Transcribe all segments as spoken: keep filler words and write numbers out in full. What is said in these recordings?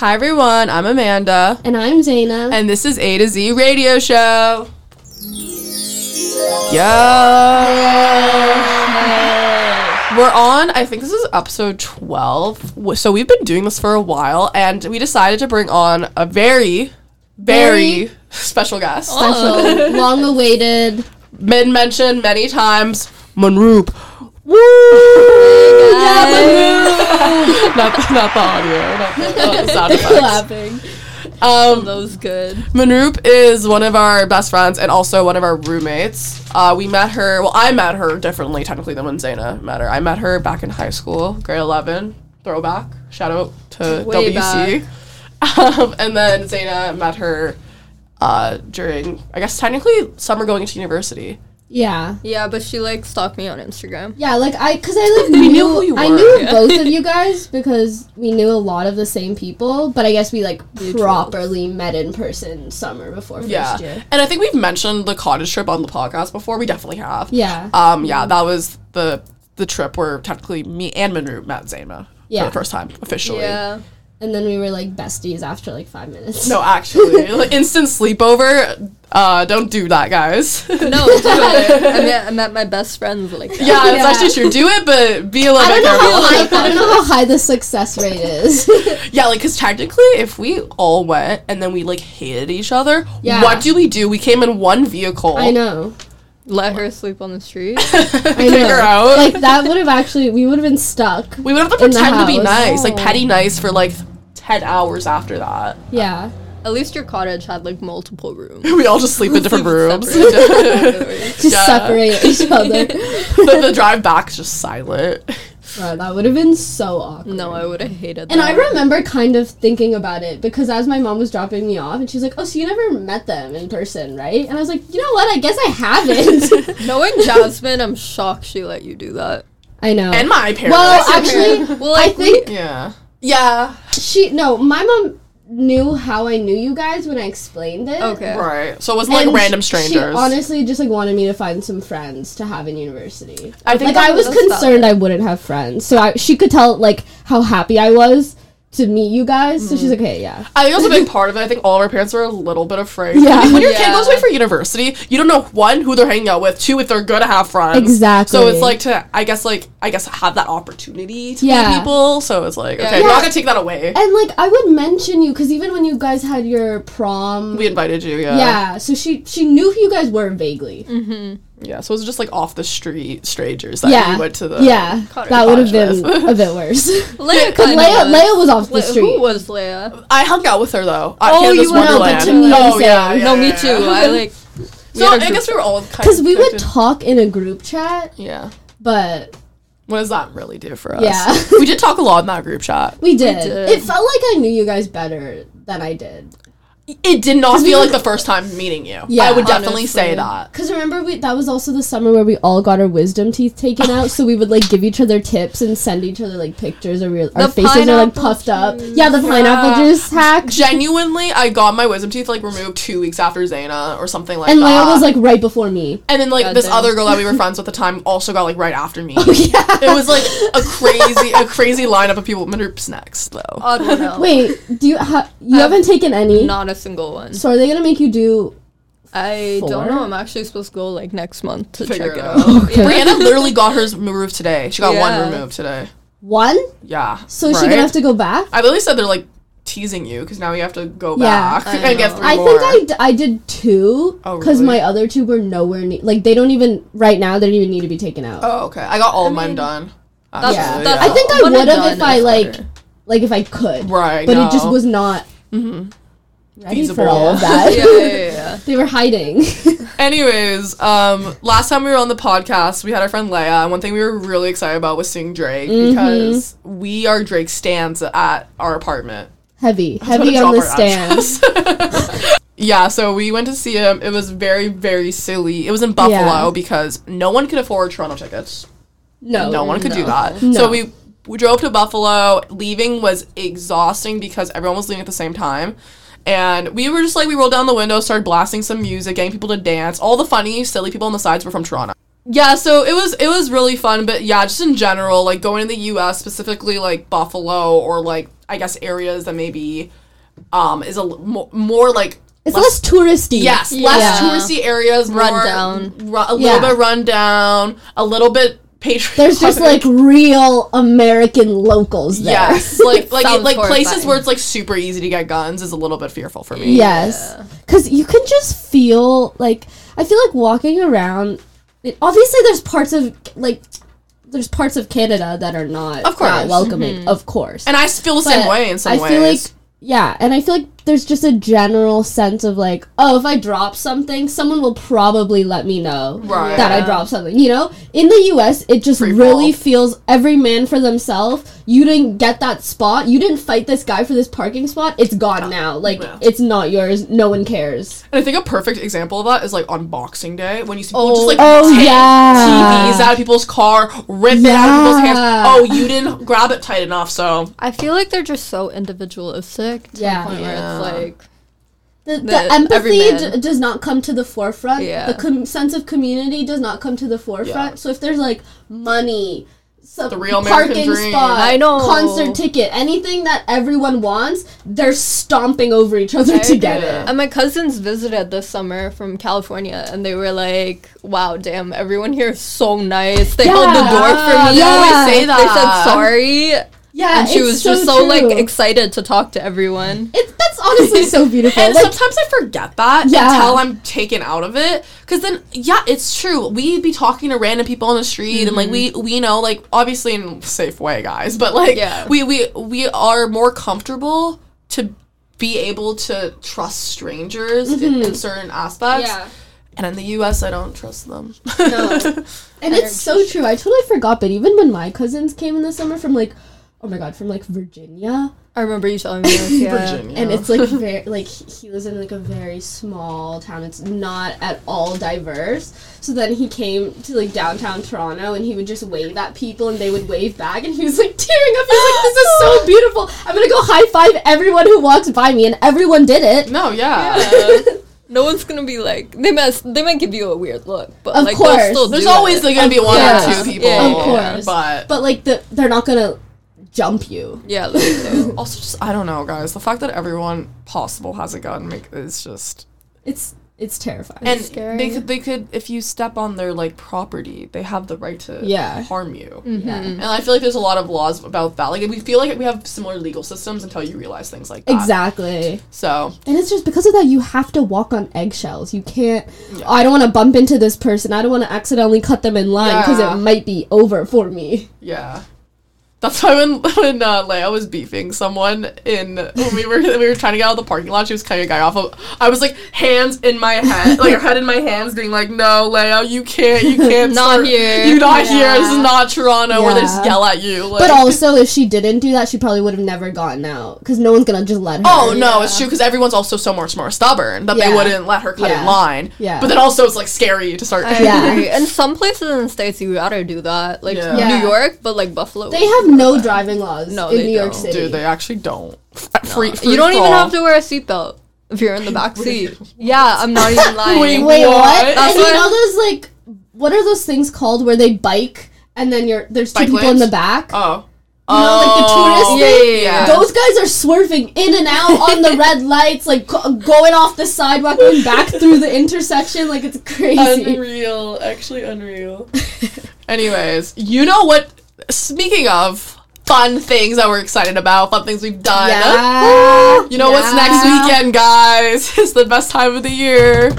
Hi everyone, I'm Amanda. And I'm Zaina. And this is A to Z Radio Show. Yo! We're on, I think this is episode twelve. So we've been doing this for a while, and we decided to bring on a very, very, very special guest. Special, long-awaited. Been mentioned many times, Manroop. Woo! Yeah, Manroop! not, not the audio, not the, not the sound effects. Clapping. Um, that was good. Manroop is one of our best friends and also one of our roommates. Uh, we met her, well, I met her differently, technically, than when Zaina met her. I met her back in high school, grade eleven, throwback, shout out to Way W C. Um, and then Zaina met her uh, during, I guess, technically, summer going into university. Yeah. Yeah, but she, like, stalked me on Instagram. Yeah, like, I, because I, like, We knew, knew who you I were. knew Yeah. both of you guys because we knew a lot of the same people, but I guess we, like, Mutuals. properly met in person summer before first Yeah. year. And I think we've mentioned the cottage trip on the podcast before. We definitely have. Yeah. Um, yeah, that was the the trip where technically me and Manroop met Zaina Yeah. for the first time, officially. Yeah. And then we were, like, besties after, like, five minutes. No, actually, like instant sleepover. Uh, don't do that, guys. No, do it. I met, I met my best friends like that. Yeah, it's Yeah. actually true. Do it, but be a little I bit don't know careful. how high, I don't know how high the success rate is. Yeah, like, because technically, if we all went and then we, like, hated each other, Yeah. what do we do? We came in one vehicle. I know. Let her sleep on the street. I Figure know. out. Like, that would have actually, we would have been stuck. we would have to in the pretend to be house. nice, like, Oh. petty nice for, like, ten hours after that. Yeah. At least your cottage had, like, multiple rooms. We all just sleep in different rooms. Separate. Just Yeah. separate each other. the, the drive back is just silent. Bro, that would have been so awkward. No, I would have hated that. And I remember kind of thinking about it because as my mom was dropping me off, and she's like, "Oh, so you never met them in person, right?" And I was like, "You know what? I guess I haven't." Knowing Jasmine, I'm shocked she let you do that. I know. And my parents. well, actually, Well, I like, think yeah. Yeah. she no, my mom knew how I knew you guys when I explained it. Okay. Right. So it wasn't like And random sh- strangers. She honestly just like wanted me to find some friends to have in university. I think Like that I was was concerned valid. I wouldn't have friends, so I, she could tell like how happy I was to meet you guys. So she's like, "Okay, yeah." I think it was a big part of it. I think all of our parents were a little bit afraid. Yeah. I mean, when your kid Yeah. goes away for university, you don't know, one, who they're hanging out with, two, if they're gonna have friends. Exactly. So it's like to, I guess, like, I guess have that opportunity to Yeah. meet people. So it's like, Yeah. okay, we're Yeah. not gonna take that away. And like I would mention you because even when you guys had your prom, We invited you, yeah. yeah. So she she knew who you guys were vaguely. Yeah, so it was just like off the street strangers that yeah, we went to the. yeah. cottage That would have cottage been a bit worse. Leia Because kinda Leia, was. Leia was off the Le- street. Who was Leia? I hung out with her though. At Oh, Canada's you were- no, but Wonderland. to me, oh, I'm yeah, saying. yeah, no, me yeah. too. I like. So had a I group guess we were all kind Because of we would connected. talk in a group chat, Yeah. but What does that really do for us? Yeah. We did talk a lot in that group chat. we did. did. It felt like I knew you guys better than I did. It did not 'Cause we feel were- like the first time meeting you. Yeah, I would definitely honestly. say that. Because remember, we that was also the summer where we all got our wisdom teeth taken out, so we would like give each other tips and send each other like pictures of real. Our The faces are like pineapple puffed up. juice. Yeah, the pineapple Yeah. juice hack. Genuinely, I got my wisdom teeth like removed two weeks after Zaina or something like And that. Leia was like right before me. and then like God this damn. other girl that we were friends with at the time also got like right after me. Oh, yeah. It was like a crazy, a crazy lineup of people. Manroop's next though. Odd one out. Wait, do you ha- you I've haven't taken any? Not a single one. So are they gonna make you do? I Four? don't know. I'm actually supposed to go like next month to Figure check it it out. out. Okay. Brianna literally got hers removed today. She got Yeah. one removed today. One? Yeah. So is she right? gonna have to go back? I literally said they're like teasing you because now you have to go Yeah, back I and get know. three I more. think I, d- I did two Oh, because really? my other two were nowhere near. Like they don't even right now. They don't even need to be taken out. Oh, okay. I got all of I mine mean, done. That's, Yeah. Actually, that's I think I one and would have done if I is like, better. like if I could. Right. But no. it just was not Mhm. ready Feasible. for all of that. yeah, yeah, yeah, yeah. They were hiding. Anyways, um, last time we were on the podcast, we had our friend Leia, and one thing we were really excited about was seeing Drake Mhm. because we are Drake stans at our apartment. Heavy, I was gonna heavy on drop the our stands. address. Yeah, so we went to see him. It was very, very silly. It was in Buffalo Yeah. because no one could afford Toronto tickets. No, No one could do no. that. No. So we we drove to Buffalo. Leaving was exhausting because everyone was leaving at the same time. And we were just like, we rolled down the window, started blasting some music, getting people to dance. All the funny, silly people on the sides were from Toronto. So we we drove to Buffalo. Leaving was exhausting because everyone was leaving at the same time. And we were just like, we rolled down the window, started blasting some music, getting people to dance. All the funny, silly people on the sides were from Toronto. Yeah, so it was it was really fun, but yeah, just in general, like going to the U S, specifically like Buffalo or like I guess areas that maybe um is a l- more, more like It's less, less touristy. Yes, Yeah. less touristy areas, more Rundown. Ru- a Yeah. little bit rundown, a little bit patriotic. There's just like real American locals there. yes, like like Sounds like places horrifying. where it's like super easy to get guns is a little bit fearful for me. Yes. Yeah. Because you can just feel like, I feel like walking around, it, obviously there's parts of, like, there's parts of Canada that are not, Of course. not welcoming, of course. And I feel the same But way in some I ways. feel like, yeah, and I feel like there's just a general sense of like, oh, if I drop something, someone will probably let me know Right. that I Yeah. dropped something. You know, in the U S, it just Free really fall. feels every man for themselves. You didn't get that spot. You didn't fight this guy for this parking spot. It's gone now. Like Yeah. it's not yours. No one cares. And I think a perfect example of that is like on Boxing Day when you see people Oh. just like Oh, take yeah. T Vs out of people's car, rip it out of people's hands. Yeah. Oh, you didn't grab it tight enough, so I feel like they're just so individualistic to Yeah. the point where Yeah. it's like The, the, The- empathy every man. d- does not come to the forefront. Yeah. The com- sense of community does not come to the forefront. Yeah. So if there's like money, some The real American parking dream. spot, I know. concert ticket, anything that everyone wants, they're stomping over each other I to get agree. it. And my cousins visited this summer from California, and they were like, "Wow, damn, everyone here is so nice. They held the door for me. Yeah. They always say They that. said sorry." Yeah, And she it's was just so true. like excited to talk to everyone. It's that's honestly so beautiful. And Like, sometimes I forget that Yeah. until I'm taken out of it. Because then, yeah, it's true. We'd be talking to random people on the street, and like we we know, like obviously in a safe way, guys. But like Yeah. we we we are more comfortable to be able to trust strangers in, in certain aspects. yeah. And in the U S, I don't trust them. No. And it's so true. I totally forgot, but even when my cousins came in the summer from like, oh my god, from like Virginia, I remember you telling me this. Yeah. Virginia. and it's like very like he he lives in like a very small town. It's not at all diverse. So then he came to like downtown Toronto, and he would just wave at people, and they would wave back, and he was like tearing up. He was like, "This is so beautiful. I'm gonna go high five everyone who walks by me," and everyone did it. No, yeah. No one's gonna be like they might they might give you a weird look, but Of like course. they'll still There's do always it. like, gonna be one course. or two people. Yeah, Of course. But But like the they're not gonna jump you. Yeah, literally. also, just I don't know, guys. The fact that everyone possible has a gun make is just It's it's terrifying. and scary. they could they could if you step on their like property, they have the right to Yeah. harm you. yeah. And I feel like there's a lot of laws about that. Like we feel like we have similar legal systems until you realize things like that. Exactly. So And it's just because of that you have to walk on eggshells. You can't Yeah. oh, I don't want to bump into this person. I don't want to accidentally cut them in line because Yeah. it might be over for me. yeah. That's why when when uh, Leia was beefing someone in when we were we were trying to get out of the parking lot, she was cutting a guy off. Of, I was like hands in my head, like her head in my hands, being like, "No, Leia, you can't, you can't, Not start- here." you not Yeah. here. This is not Toronto where they just Yeah. yell at you." Like, But also if she didn't do that, she probably would have never gotten out because no one's going to just let her. oh no, Yeah. it's true because everyone's also so much more stubborn that they Yeah. wouldn't let her cut Yeah. in line. Yeah. But then also it's like scary to start. I Yeah. agree. And some places in the States you gotta do that, like Yeah. Yeah. New York, but like Buffalo. They have no driving laws No, in they New York don't. City. Dude, they actually don't. F- free, free you don't for even all. have to wear a seatbelt if you're in the back seat. Yeah, I'm not even lying. Wait, Wait, what? What? And That's you what- know those like what are those things called where they bike and then you're there's two Bike people in lanes? the back? Oh. You know, like the tourist Yeah, thing? yeah, yeah. Those guys are swerving in and out on the red lights, like go- going off the sidewalk, going back through the intersection, like it's crazy. Unreal. Actually unreal. Anyways, you know what? Speaking of fun things that we're excited about, fun things we've done. Yeah. You know what's next Yeah. weekend, guys? It's the best time of the year.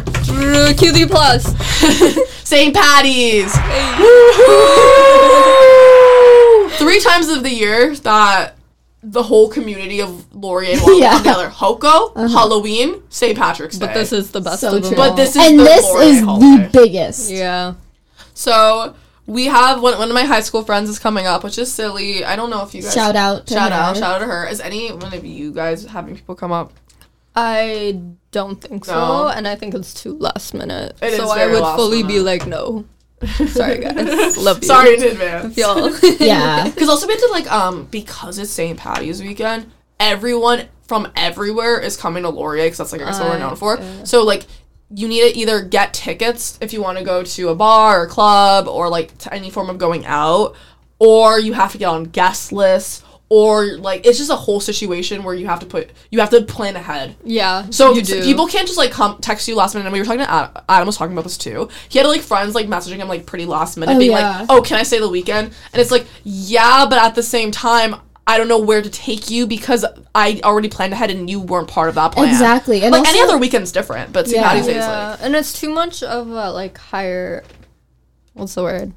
Q D plus. Saint Patty's. Three times of the year that the whole community of Laurier will Yeah. come together. Hoko, Halloween, Saint Patrick's Day. But this is the best So of them true. But all. this is And the this Laurier is holiday. the biggest. Yeah. So we have one. One of my high school friends is coming up, which is silly. I don't know if you guys Shout out to shout her. out shout out to her. Is any one of you guys having people come up? I don't think so, No. and I think it's too last minute. It so is I very would last fully be minute. like, no. Sorry, guys. Love you. Sorry in advance. y'all. Yeah. Because also we have to like um because it's Saint Patty's weekend, everyone from everywhere is coming to Laurier because that's like I guess what we're Uh, known for. yeah. So like you need to either get tickets if you want to go to a bar or club or like to any form of going out, or you have to get on guest lists, or like it's just a whole situation where you have to put you have to plan ahead. Yeah. So you do. people can't just like come text you last minute. And we were talking to Adam, Adam was talking about this too. He had like friends like messaging him like pretty last minute, Oh, being yeah. like, "Oh, can I stay the weekend?" And it's like, yeah, but at the same time, I don't know where to take you because I already planned ahead and you weren't part of that plan. Exactly. And like also, any other weekend's different, but Saint Yeah. Patty's Day is Yeah, like and it's too much of a like higher. What's the word?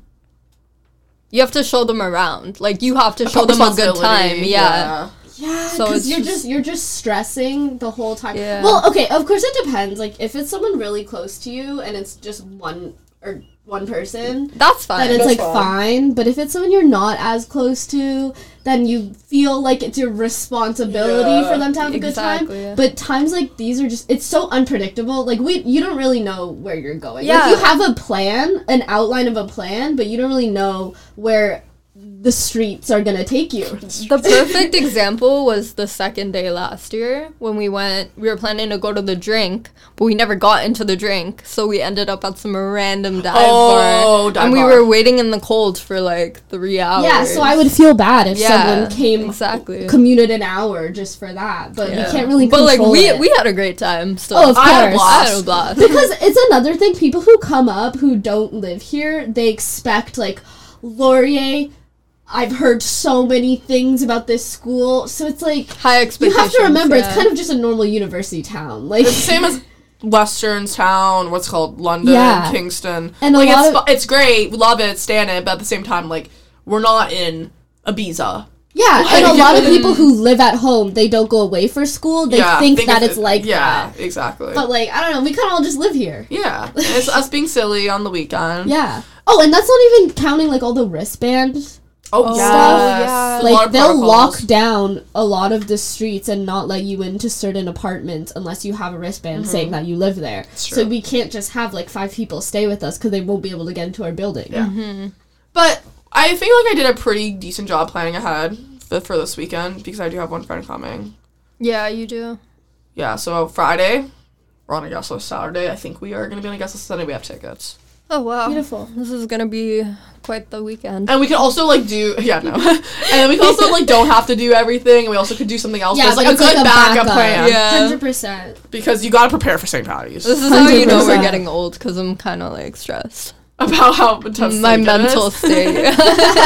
You have to show them around. Like you have to show them a good time. responsibility, Yeah. Yeah, So because it's you're just- just you're just stressing the whole time. Yeah. Well, okay, of course it depends. Like if it's someone really close to you and it's just one or one person, That's fine. then it's That's like fine. fine. But if it's someone you're not as close to, then you feel like it's your responsibility Yeah, for them to have a exactly. good time. But times like these are just it's so unpredictable. Like we you don't really know where you're going. Yeah. Like you have a plan, an outline of a plan, but you don't really know where the streets are gonna take you. The perfect example was the second day last year when we went. We were planning to go to the drink, but we never got into the drink, so we ended up at some random dive Oh, bar, dive and we bar. were waiting in the cold for like three hours. Yeah, so I would feel bad if Yeah, someone came exactly. commuted an hour just for that. But Yeah. we can't really But like control we it. we had a great time. So Oh, of I had a course. I blast. had a blast. Because it's another thing, people who come up who don't live here, they expect like Laurier, I've heard so many things about this school. So it's like High you expectations. have to remember yeah. it's kind of just a normal university town. Like it's the same as Western Town, what's it called London, Yeah. Kingston. And a like lot it's of- fu- it's great, we love it, stand it, but at the same time, like we're not in Ibiza. yeah, and a Like- lot of people who live at home, they don't go away for school. They yeah, think, that of it's it- like yeah, that. exactly. But like I don't know, we kind of all just live here. yeah, and it's us being silly on the weekend. Yeah. Oh, and that's not even counting like all the wristbands. Oh, Oh, yes. yeah. A lot Like of they'll protocols. lock down a lot of the streets and not let you into certain apartments unless you have a wristband saying that you live there. So true. we can't just have like five people stay with us because they won't be able to get into our building. Yeah. But I think like I did a pretty decent job planning ahead for, for this weekend because I do have one friend coming. Yeah, you do. Yeah, so Friday, we're on a guest list. Saturday, I think we are going to be on a guest list. Sunday, we have tickets. Oh wow, Beautiful. This is gonna be quite the weekend. And we can also, like, do... Yeah, no. And then we can also, like, don't have to do everything. And we also could do something else. Yeah, There's, like, but a it's good like a backup, backup. plan. Yeah. Hundred percent. Because you got to prepare for Saint Patty's. This is how you know we're one hundred percent. getting old because I'm kind of like stressed. About how intense My the weekend mental is. state.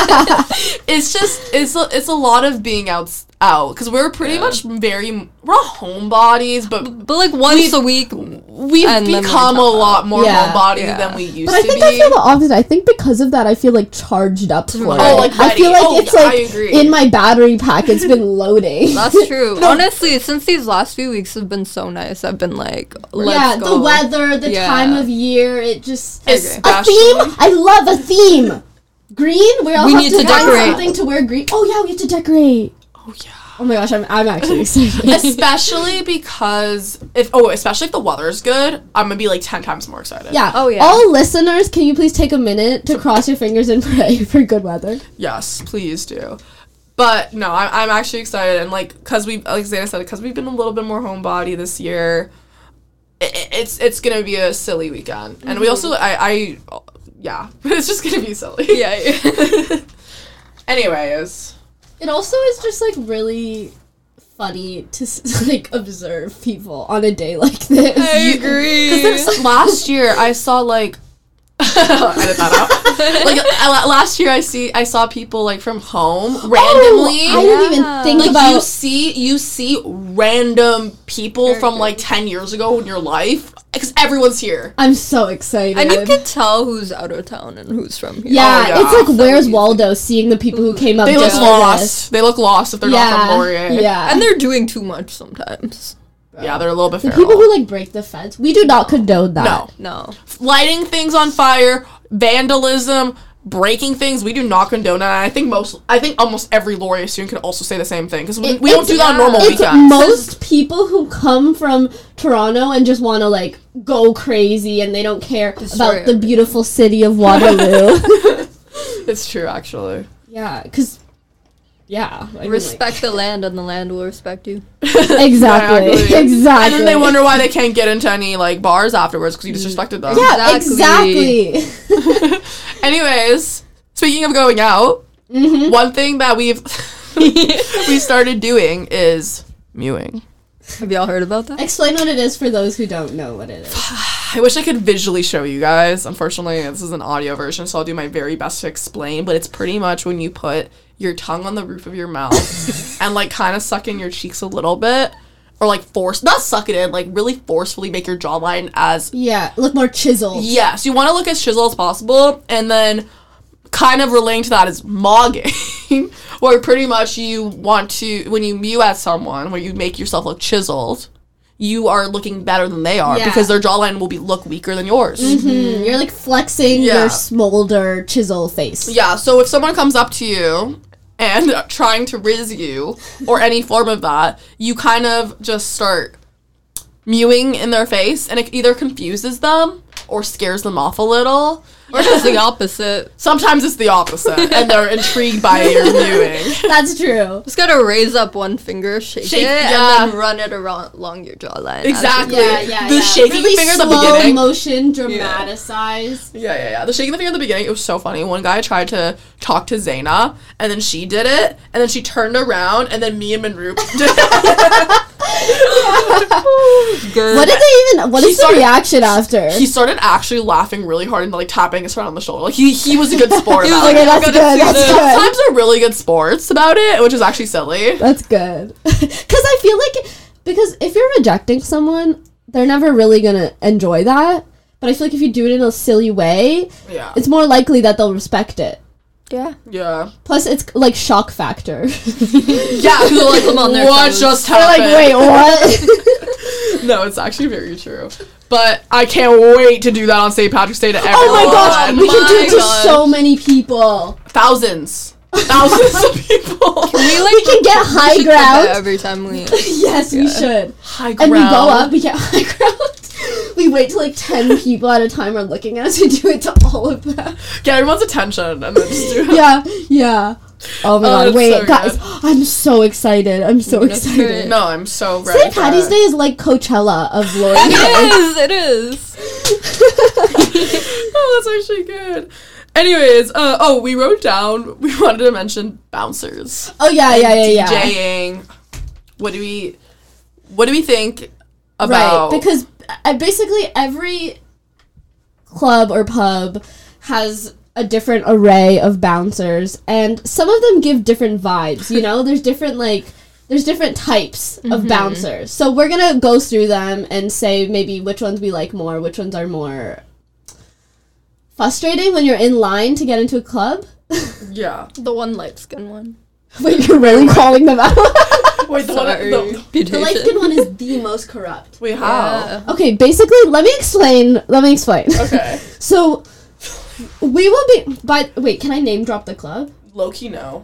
It's just... It's a, it's a lot of being out... out Because we're pretty Yeah. much very... We're not homebodies, but... But like once We- a week, We've And then we become a talk lot more Yeah. homebody Yeah. than we used But I to think be. I feel the opposite. I think because of that, I feel like charged up for Oh, it. like, I feel ready. like Oh, it's yeah, I like agree. in my battery pack, it's been loading. that's true. Honestly, since these last few weeks have been so nice, I've been like, let's yeah, go. the weather, the Yeah. time of year, it just It's- a Especially- theme. I love a theme. Green. We all We have need to, to find decorate. something to wear green. Oh yeah, we have to decorate. Oh, yeah. Oh my gosh, I'm I'm actually excited. Especially because if oh, especially if the weather's good, I'm gonna be like ten times more excited. Yeah. Oh, yeah. All listeners, can you please take a minute to cross your fingers and pray for good weather? Yes, please do. But no, I, I'm actually excited, and like, cause we, like Zana said, cause we've been a little bit more homebody this year. It, it's it's gonna be a silly weekend, and we also I I yeah, it's just gonna be silly. Yeah. Anyways, It also is just like really funny to s- like observe people on a day like this. I You- agree. because last year I saw like. Edit that out. Like uh, last year, I see I saw people like from home randomly. Oh, I didn't even Yeah. think like about. you see you see random people from like ten years ago in your life because everyone's here. I'm so excited. And you can tell who's out of town and who's from here. yeah, Oh, yeah. it's like So Where's easy. Waldo? Seeing the people who came up. They look just for lost. this. They look lost if they're yeah, not from Laurier. yeah. And they're doing too much sometimes. Yeah, they're a little bit the feral. people who like break the fence. We do not condone that. no No. lighting things on fire, vandalism, breaking things. We do not condone that. And I think most. I think almost every Laurier student could also say the same thing because we, It- we don't it's- do that on normal It's weekends. most people who come from Toronto and just want to like go crazy and they don't care Destroy about the everything. beautiful city of Waterloo. It's true, actually. Yeah, because yeah. I mean, Respect the land, and the land will respect you. like, exactly. Exactly. Exactly. And then they wonder why they can't get into any like bars afterwards because you disrespected them. Yeah, Exactly. exactly. Anyways, speaking of going out, Mm-hmm. one thing that we've we started doing is mewing. Have y'all heard about that? Explain what it is for those who don't know what it is. I wish I could visually show you guys. Unfortunately, this is an audio version, so I'll do my very best to explain. But it's pretty much when you put your tongue on the roof of your mouth and like kind of suck in your cheeks a little bit, or like force not suck it in, like really forcefully make your jawline as Yeah, look more chiseled. yes, you want to look as chiseled as possible, and then kind of relating to that is mogging, where pretty much you want to, when you mew at someone, where you make yourself look chiseled, you are looking better than they are Yeah. because their jawline will be look weaker than yours. Mm-hmm. You're like flexing Yeah. your smolder chisel face. Yeah, so if someone comes up to you and trying to riz you, or any form of that, you kind of just start mewing in their face, and it either confuses them or scares them off a little. Or just the opposite. Sometimes it's the opposite, and they're intrigued by your mewing. That's true. Just gotta raise up one finger, shake, Shake- it, yeah. and then run it around along your jawline. Exactly. Yeah, yeah, The yeah. shaking really finger at the slow beginning. motion, dramatize. Yeah, yeah, yeah. The shaking the finger at the beginning, it was so funny. One guy tried to talk to Zaina, and then she did it, and then she turned around, and then me and Manroop did it. Good. What did they even? What He is the started- reaction after? He started actually laughing really hard and like tapping his friend on the shoulder. Like he he was a good sport He was about like, it. Okay, that's I'm good. gonna That's see this. good. Sometimes they're really good sports about it, which is actually silly. That's good. Because I feel like, because if you're rejecting someone, they're never really gonna enjoy that. But I feel like if you do it in a silly way, Yeah. it's more likely that they'll respect it. Yeah. Yeah. Plus, it's like shock factor. Yeah. People like them on their what toes. just They're happened? like, wait, what? No, it's actually very true. But I can't wait to do that on Saint Patrick's Day to everyone. Oh my gosh, we can do my it to God. so many people. Thousands. Thousands of people. We, like, We can get high should do that ground. every time we. Yes, we should. High And we go ground. up, we get high ground. We wait till like ten people at a time are looking at us. We do it to all of them. Get everyone's attention and then just do it. Yeah, yeah. Oh my Oh, god, that's wait, so guys. good. I'm so excited. I'm so That's excited. great. No, I'm so ready. Saint for Patty's it. Day is like Coachella of Lord. It is. It is. Oh, that's actually good. Anyways, uh, oh, we wrote down, we wanted to mention bouncers. Oh yeah, yeah, yeah, yeah. DJing. What do we, what do we think about? Right, because uh, basically every club or pub has a different array of bouncers, and some of them give different vibes, you know? There's different, like, there's different types of bouncers. So we're gonna go through them and say maybe which ones we like more, which ones are more frustrating when you're in line to get into a club. Yeah. The one light skin one. Wait, you're really calling them out? Wait, the Sorry. one, the, The light skin one is the most corrupt. wait, how? Yeah. Okay, basically, let me explain. Let me explain. Okay. So, we will be. But wait, can I name drop the club? Low key, no.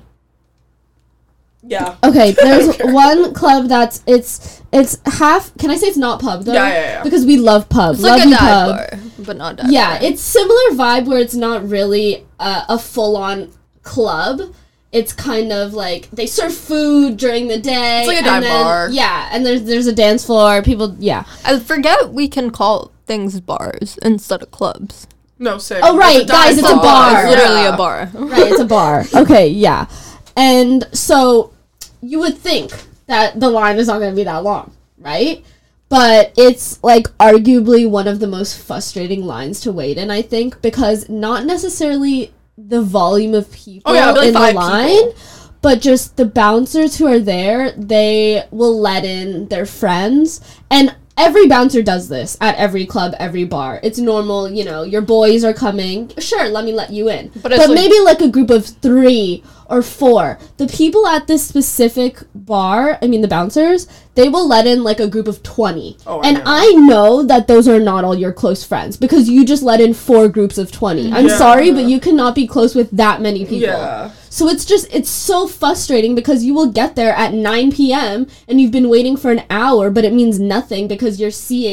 Yeah. Okay, there's Okay. one club that's it's it's half. Can I say it's not pub though? Yeah, yeah, yeah. Because we love pub. It's love like a you dive pub. bar, but not dive Yeah, bar. it's similar vibe where it's not really uh, a full on club. It's kind of like they serve food during the day. It's like a and dive then- bar. Yeah, and there's there's a dance floor. People, yeah. I forget we can call things bars instead of clubs. No, same. Oh, right, It's guys, it's a dive bar. It's literally Yeah. a bar. Right, it's a bar. Okay, yeah. And so you would think that the line is not going to be that long, right? But it's like arguably one of the most frustrating lines to wait in, I think, because not necessarily the volume of people Oh, yeah, it'll be like in the five line, people. but just the bouncers who are there, they will let in their friends. And every bouncer does this at every club, every bar. It's normal, you know, your boys are coming. Sure, let me let you in. But But, it's like- maybe like a group of three or four. The people at this specific bar, I mean the bouncers, they will let in like a group of twenty. Oh, I and know. I know that those are not all your close friends because you just let in four groups of twenty. I'm Yeah. sorry, but you cannot be close with that many people. Yeah. So it's just, it's so frustrating because you will get there at nine p.m. and you've been waiting for an hour, but it means nothing because you're seeing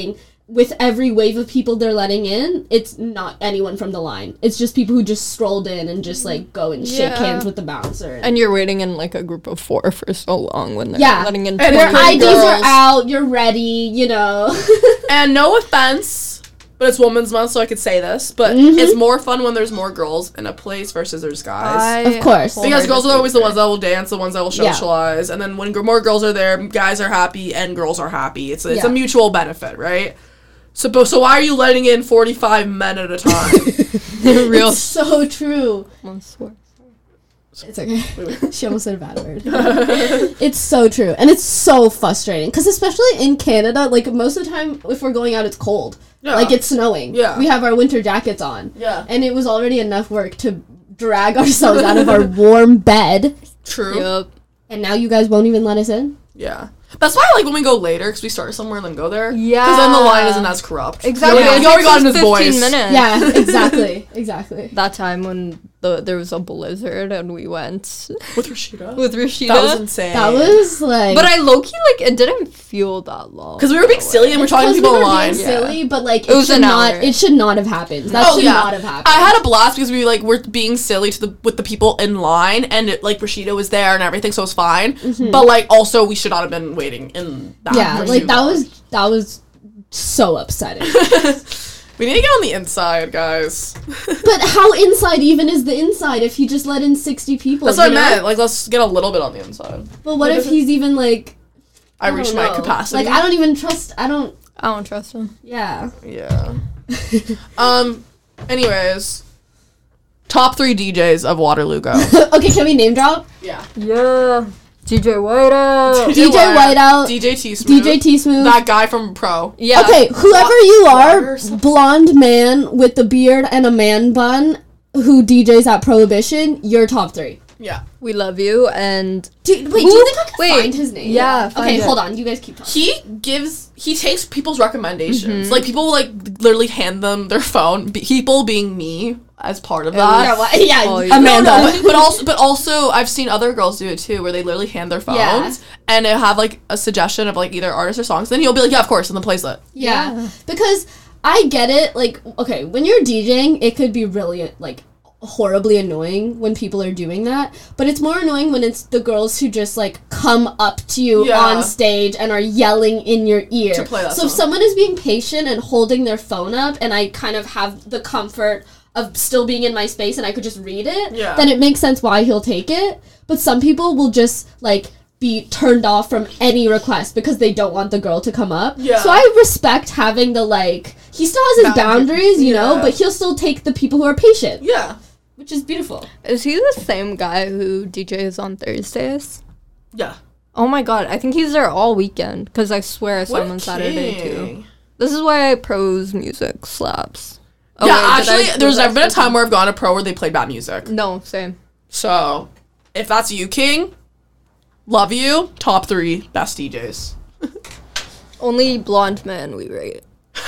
with every wave of people they're letting in, it's not anyone from the line. It's just people who just strolled in and just like go and shake Yeah. hands with the bouncer. And you're waiting in like a group of four for so long when they're Yeah. letting in And your twenty I Ds girls. are out, you're ready, you know. And no offense, but it's Women's Month, so I could say this, but Mhm. it's more fun when there's more girls in a place versus there's guys. Of course. Because girls are always the ones that. that will dance, the ones that will Yeah. socialize, and then when gr- more girls are there, guys are happy and girls are happy. It's it's a Yeah. mutual benefit, right? So, but- so why are you letting in forty-five men at a time? Real. It's so true. I swear. It's okay. She almost said a bad word. It's so true. And it's so frustrating. Because especially in Canada, like, most of the time, if we're going out, it's cold. Yeah. Like, it's snowing. Yeah. We have our winter jackets on. Yeah. And it was already enough work to drag ourselves out of our warm bed. True. Yep. And now you guys won't even let us in? Yeah. That's why I like when we go later, because we start somewhere and then go there. Yeah. Because then the line isn't as corrupt. Exactly. Yeah. It He already takes got in us his voice. fifteen minutes. Yeah, exactly. Exactly. That time when the there was a blizzard and we went With Rashida. with Rashida. That was insane. That was like... But I low-key, like, it didn't feel that long. Because we were being silly and we're talking to Because people we were online. being Yeah. silly, but like It it, was should an not. hour. It should not have happened. That Oh, should yeah. not have happened. I had a blast because we like were being silly to the with the people in line, and it, like Rashida was there and everything, so it was fine. But like also we should not have been waiting in that. yeah, for like too that long. was that was so upsetting. We need to get on the inside, guys. But how inside even is the inside if you just let in sixty people? That's what I you know? meant. Like let's get a little bit on the inside. But what if he's even like? I, don't reached my know. capacity. Like I don't even trust. I don't. I don't trust him. Yeah. Yeah. um. Anyways, top three D Js of Waterloo go. Okay, can we name drop? Yeah. Yeah. D J Whiteout. D J Whiteout, D J T D Smooth, J T Smooth. that guy from Pro. Yeah. Okay, whoever you are, Waters. blonde man with the beard and a man bun who D Js at Prohibition, you're top three. Yeah. We love you and Do, wait, do Who? you think I can Wait, find his name? yeah, find Okay, it. hold on. You guys keep talking. He gives, he takes people's recommendations. Mm-hmm. Like, people will, like, literally hand them their phone. Be- people being me as part of Oh, that. Yeah, what? yeah, Oh, yeah. Amanda. No, no, but, but also, but also, I've seen other girls do it too, where they literally hand their phones Yeah. and they have like a suggestion of like either artists or songs. Then he'll be like, "Yeah, of course," and then plays it. Yeah. Yeah. Because I get it, like, okay, when you're DJing, it could be really, like, horribly annoying when people are doing that, but it's more annoying when it's the girls who just, like, come up to you Yeah. on stage and are yelling in your ear. To play that so if song. someone is being patient and holding their phone up, and I kind of have the comfort of still being in my space and I could just read it, Yeah. then it makes sense why he'll take it. But some people will just, like, be turned off from any request because they don't want the girl to come up. Yeah. So I respect having the, like, he still has his Boundary- boundaries, you know, yeah. but he'll still take the people who are patient, Yeah. which is beautiful. is he the same guy who D Js on Thursdays? Yeah. Oh my god, I think he's there all weekend because I swear I saw What him a on Saturday king. too. This is why Pro's music slaps. Oh, yeah, wait, did actually, I- there's did I never been a say time where I've gone to Pro where they played bad music. No, same. So, if that's you, King, love you. Top three best D Js. Only blonde men we rate.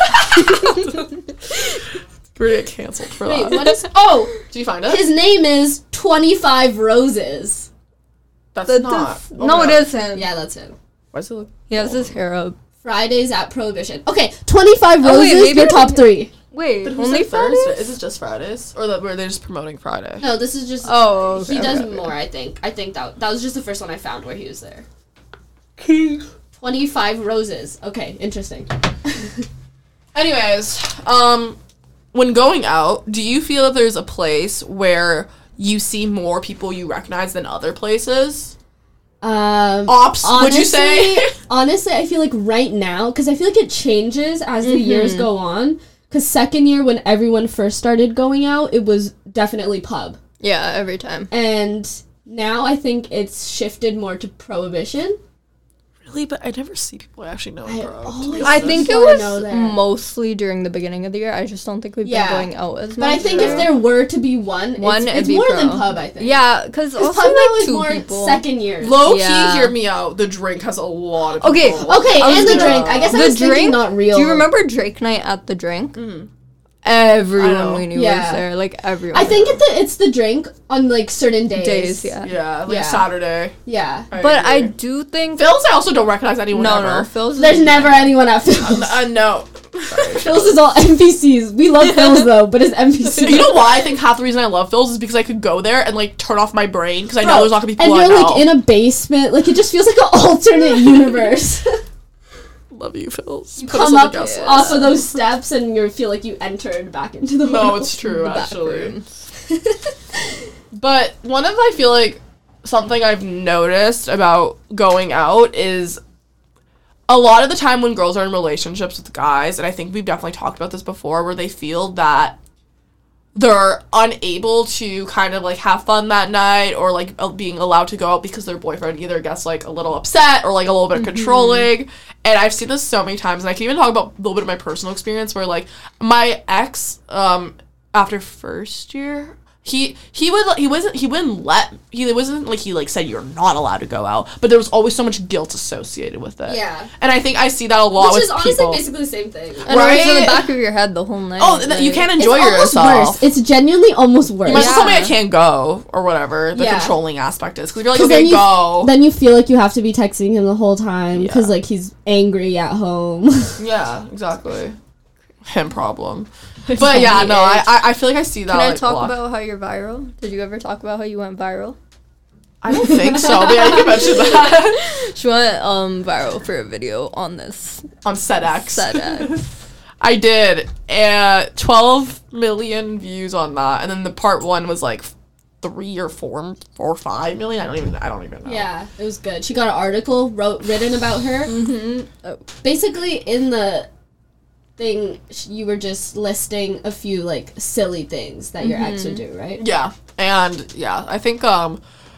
We're gonna get canceled for Wait, that. what is... Oh! Did you find it? His name is twenty-five Roses. That's The- the- not. Oh no, my it God. is him. Yeah, that's him. Why does it look? He has his hair up. Fridays at Prohibition. Okay, twenty-five Oh, wait, Roses, maybe your it- top three. Wait, But who only said Thursday? Fridays? Is it just Fridays, or that were they just promoting Friday? No, this is just... Oh, okay, he does okay, okay. more, I think. I think that that was just the first one I found where he was there. King. twenty-five Roses. Okay, interesting. Anyways, um, when going out, do you feel that there's a place where you see more people you recognize than other places? Um, Ops, would you say? honestly, I feel like right now, because I feel like it changes as the Mm-hmm. years go on. Because second year, when everyone first started going out, it was definitely pub. Yeah, every time. And now I think it's shifted more to Prohibition. Really, but I never see people I actually know, I bro. always- I That's think it why I was know that. mostly during the beginning of the year. I just don't think we've Yeah. been going out as much. But I think if there were to be one, One, it's, it'd it's be more Pro. than pub, I think. Yeah, because 'Cause also pub now like is two more people. second year. Low Yeah. key, hear me out. The drink has a lot of Okay, people. Okay, I was and the gonna- drink. I guess I The was thinking drink? not real. Do you remember Drake night at the drink? Mhm. Mm-hmm. Everyone I know. we knew Yeah. was there. Like everyone. I think it's the, it's the drink on, like, certain days. days. Yeah. Yeah, like Yeah. Saturday. Yeah. But I agree. do think Phil's, I also don't recognize anyone no, ever. no, Phil's There's never anyone at Phil's. Uh, no. Phil's is all N P Cs. We love Phil's though, but it's N P C. You know why I think half the reason I love Phil's is because I could go there and like turn off my brain because I know Bro, there's not gonna be and people I you're know. like in a basement. Like it just feels like an alternate universe. Love you, Phil's. You Put us come on the up guest list. off of those steps and you feel like you entered back into the world. No, it's true The back actually. rooms. But one of I feel like something I've noticed about going out is a lot of the time when girls are in relationships with guys, and I think we've definitely talked about this before, where they feel that they're unable to kind of like have fun that night or like uh, being allowed to go out because their boyfriend either gets like a little upset or like a little bit Mm-hmm. controlling. And I've seen this so many times, and I can even talk about a little bit of my personal experience where like my ex um after first year He he would he wasn't he wouldn't let he wasn't like he like said you're not allowed to go out, but there was always so much guilt associated with it. Yeah. And I think I see that a lot Which with is honestly people. basically the same thing. And Right? it's in the back of your head the whole night. Oh, th- you like- can't It's enjoy almost yourself. worse. It's genuinely almost worse. You might as well tell me I Yeah. can't go or whatever the Yeah. controlling aspect is because you're like 'Cause okay then you, go then you feel like you have to be texting him the whole time because Yeah. like he's angry at home. yeah exactly him problem. But yeah, no, I I I feel like I see that. Can I like, a talk lot. about how you're viral? Did you ever talk about how you went viral? I don't think so. But yeah, you mentioned that She went um viral for a video on this on SetX. set X. I did, and twelve million views on that, and then the part one was like three or four or five million. I don't even. I don't even know. Yeah, it was good. She got an article wrote written about her. Mm-hmm. Oh. Basically, in the thing, sh- you were just listing a few like silly things that your ex would do, right? Yeah, and yeah, I think um,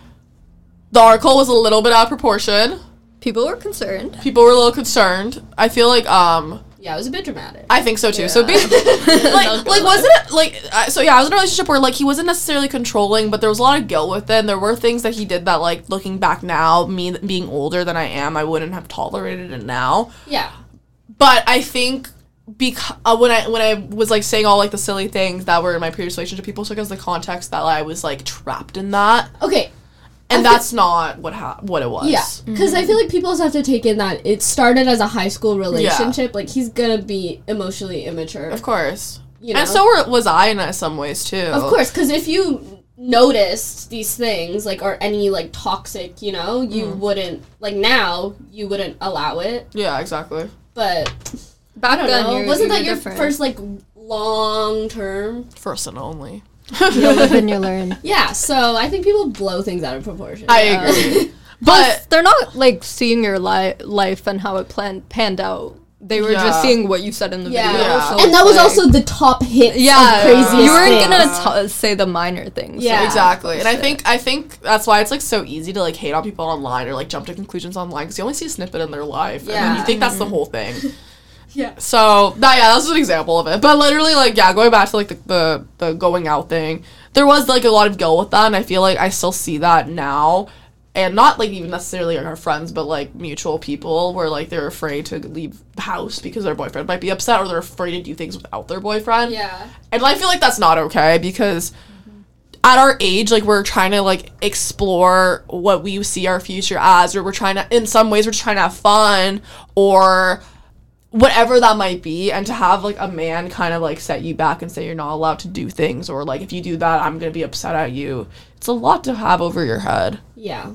the article was a little bit out of proportion. People were concerned. People were a little concerned. I feel like um. Yeah, it was a bit dramatic. I think so too. So Yeah. basically, Not like, gonna like lie. wasn't it like? Uh, so yeah, I was in a relationship where like he wasn't necessarily controlling, but there was a lot of guilt with it. And there were things that he did that, like, looking back now, me being older than I am, I wouldn't have tolerated it now. Yeah. But I think because uh, when I when I was like saying all like the silly things that were in my previous relationship, people took as the context that I was like trapped in that, Okay. and I feel- that's not what ha- what it was. Yeah, because I feel like people also have to take in that it started as a high school relationship. Like he's gonna be emotionally immature, Of course. you know. And so were, was I in some ways too. of course, because if you noticed these things, like or any like toxic, you know, you Mm. wouldn't like now you wouldn't allow it. Yeah, exactly. But Back I don't then, know. you Wasn't you that were your different. first like long term? First and only. You live and you learn. Yeah. So I think people blow things out of proportion. I Yeah. agree. But But they're not like seeing your li- life and how it plan- panned out. They were Yeah. just seeing what you said in the Yeah. video. Yeah. So and that it's was like- also the top hits. yeah. Of craziest You weren't things. gonna t- say the minor things. Yeah. exactly. And I think I think that's why it's like so easy to like hate on people online or like jump to conclusions online because you only see a snippet in their life and then Yeah. you think that's the whole thing. Yeah. So that yeah, that's an example of it. But literally, like, yeah, going back to like the, the the going out thing, there was like a lot of guilt with that, and I feel like I still see that now, and not like even necessarily like our friends, but like mutual people where like they're afraid to leave the house because their boyfriend might be upset, or they're afraid to do things without their boyfriend. Yeah. And I feel like that's not okay because at our age, like, we're trying to like explore what we see our future as, or we're trying to, in some ways, we're just trying to have fun, or whatever that might be, and to have like a man kind of like set you back and say you're not allowed to do things, or like if you do that I'm gonna be upset at you, it's a lot to have over your head. Yeah.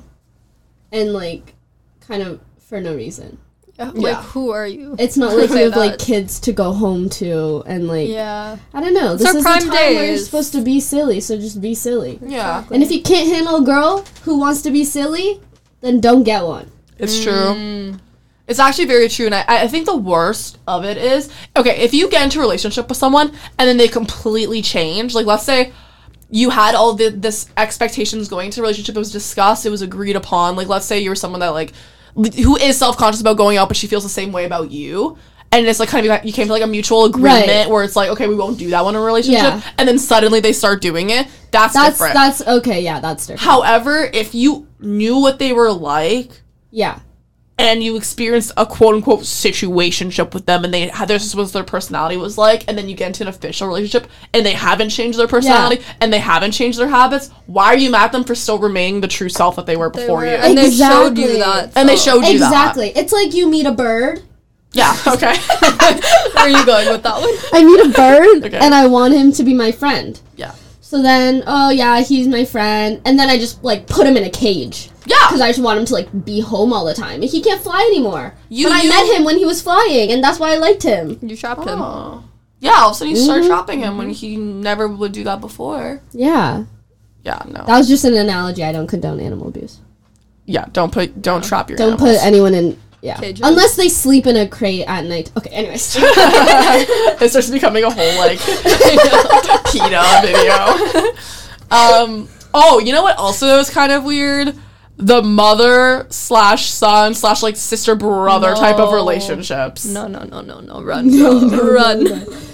And like kind of for no reason. Yeah, Like, Yeah. who are you? It's not like Say you have like that. kids to go home to and like Yeah. I don't know. This our is prime a time where you're days. supposed to be silly, so just be silly. Yeah, And if you can't handle a girl who wants to be silly, then don't get one. it's true. It's actually very true, and I, I think the worst of it is, okay, if you get into a relationship with someone and then they completely change, like let's say you had all the, this expectations going into the relationship, it was discussed, it was agreed upon, like let's say you were someone that like, who is self-conscious about going out, but she feels the same way about you, and it's like kind of, like, you came to like a mutual agreement Right. where it's like, okay, we won't do that one in a relationship, Yeah. and then suddenly they start doing it, that's, That's different. that's okay, yeah, that's different. However, if you knew what they were like, yeah. and you experienced a quote-unquote situationship with them, and they had this was their personality was like, and then you get into an official relationship and they haven't changed their personality and they haven't changed their habits, why are you mad at them for still remaining the true self that they were They before were- you? And they showed Exactly. you that. And they so- showed you Exactly. It's like you meet a bird Yeah, okay. Where are you going with that one? I meet a bird Okay. and I want him to be my friend. Yeah. So then, oh yeah, he's my friend, and then I just like put him in a cage. Yeah. Because I just want him to like be home all the time. He can't fly anymore. You- but I you- met him when he was flying, and that's why I liked him. You shopped him. Oh. Yeah, all of a sudden you start Mhm. shopping him when he never would do that before. Yeah, Yeah, no. that was just an analogy. I don't condone animal abuse. Yeah, don't put, don't trap your Don't animals. put anyone in. Yeah, Cages? unless they sleep in a crate at night. Okay, anyways. It starts becoming a whole like PETA video. um. Oh, you know what? Also, is kind of weird. The mother slash son slash like sister brother type of No. relationships. No, no, no, no, no. Run, girl. Run.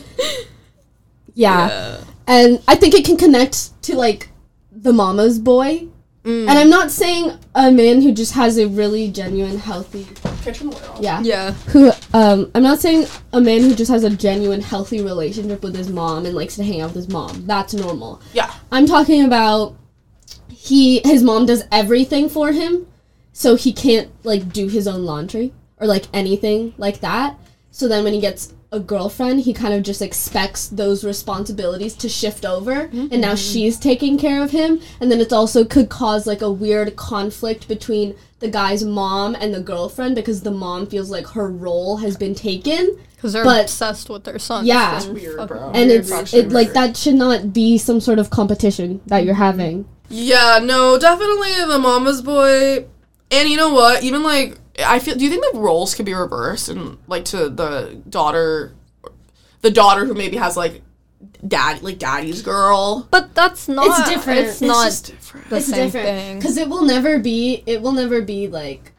Yeah. Yeah. And I think it can connect to like the mama's boy. Mm. And I'm not saying a man who just has a really genuine, healthy. Can I turn the light off? Yeah. Yeah. Who um I'm not saying a man who just has a genuine, healthy relationship with his mom and likes to hang out with his mom. That's normal. Yeah. I'm talking about he his mom does everything for him, so he can't like do his own laundry or like anything like that. So then when he gets a girlfriend, he kind of just expects those responsibilities to shift over, Mm-hmm. and now she's taking care of him, and then it's also could cause like a weird conflict between the guy's mom and the girlfriend because the mom feels like her role has been taken. Because they're But- obsessed with their son. Yeah. That's weird, bro. And Weird, it's actually it like weird. that should not be some sort of competition that you're having. Yeah, no, definitely the mama's boy. And you know what? Even like I feel. Do you think the roles could be reversed and like to the daughter, the daughter who maybe has like dad, like daddy's girl? But that's not. It's different. It's not It's just different. the It's same different thing. because it will never be. It will never be like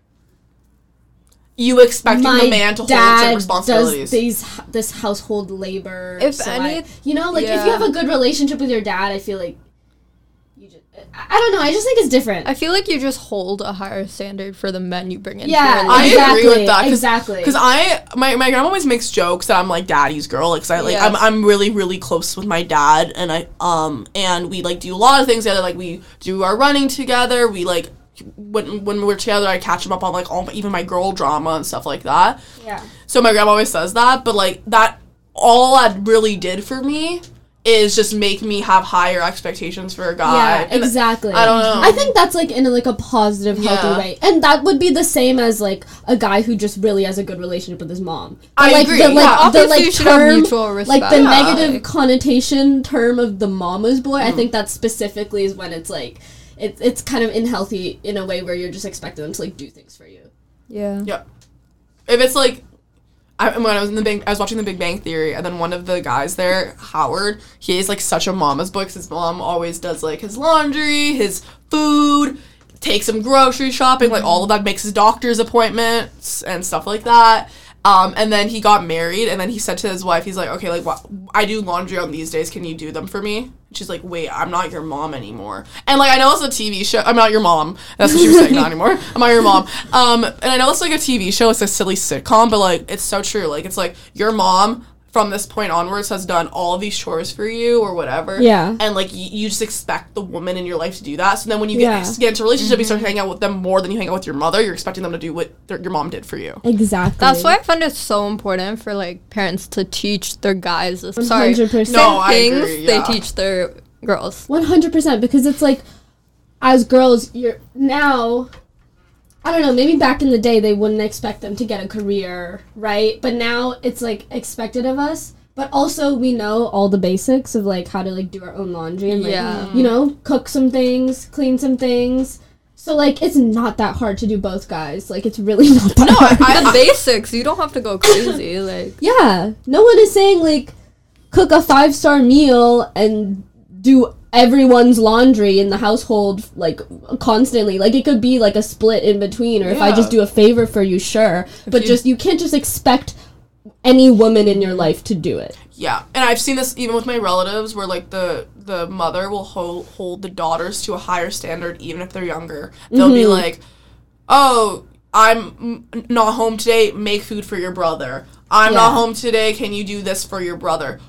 You expecting my the man to hold dad certain responsibilities. does these this household labor. If so any- I- you know, like if yeah. you have a good relationship with your dad, I feel like you just. I, I don't know. I just think it's different. I feel like you just hold a higher standard for the men you bring into yeah, your I life. exactly, agree with that, 'cause- exactly. Because I, my, my grandma always makes jokes that I'm like daddy's girl, like, 'cause I like, Yes. I'm, I'm really, really close with my dad, and I, um, and we like do a lot of things together. Like we do our running together. We like when when we're together, I catch him up on like all even my girl drama and stuff like that. yeah, So my grandma always says that, but like that, all that really did for me is just make me have higher expectations for a guy. yeah, And exactly. I don't know. I think that's like in a, like a positive, healthy Yeah. way, and that would be the same as like a guy who just really has a good relationship with his mom. I But, like, agree, The, like, yeah. the Obviously, like you should have term, mutual respect. like the Yeah. negative connotation term of the mama's boy. I think that specifically is when it's like it's it's kind of unhealthy in a way where you're just expecting them to like do things for you. Yeah. Yeah. If it's like, I, when I was in the Big, I was watching The Big Bang Theory, and then one of the guys there, Howard, he is like such a mama's boy 'cause his mom always does like his laundry, his food, takes him grocery shopping, like all of that, makes his doctor's appointments and stuff like that. Um, and then he got married, and then he said to his wife, he's like, okay, like, what, I do laundry on these days, can you do them for me? And she's like, wait, I'm not your mom anymore. And, like, I know it's a T V show, I'm not your mom, that's what she was saying, not anymore, I'm not your mom. Um, and I know it's, like, a T V show, it's a silly sitcom, but, like, it's so true, like, it's like, your mom, from this point onwards, has done all of these chores for you, or whatever. Yeah. And, like, y- you just expect the woman in your life to do that, so then when you Yeah. get, get into a relationship, you start hanging out with them more than you hang out with your mother, you're expecting them to do what their, your mom did for you. Exactly. That's why I find it so important for like parents to teach their guys. Sorry, one hundred percent. No, same I things agree, yeah. they teach their girls. One hundred percent, because it's like, as girls, you're now. I don't know. Maybe back in the day, they wouldn't expect them to get a career, right? But now it's like expected of us. But also, we know all the basics of like how to like do our own laundry and like Yeah. you know cook some things, clean some things. So like it's not that hard to do both, guys. Like it's really not that No, I- hard. I- The basics. You don't have to go crazy. Like Yeah, no one is saying like cook a five star meal and do everyone's laundry in the household like constantly. Like it could be like a split in between, or if I Yeah. just do a favor for you, sure. But you- just you can't just expect any woman in your life to do it. Yeah, and I've seen this even with my relatives, where like the the mother will hold hold the daughters to a higher standard, even if they're younger. They'll be like, "Oh, I'm m- not home today. Make food for your brother. I'm not Yeah. home today. Can you do this for your brother?"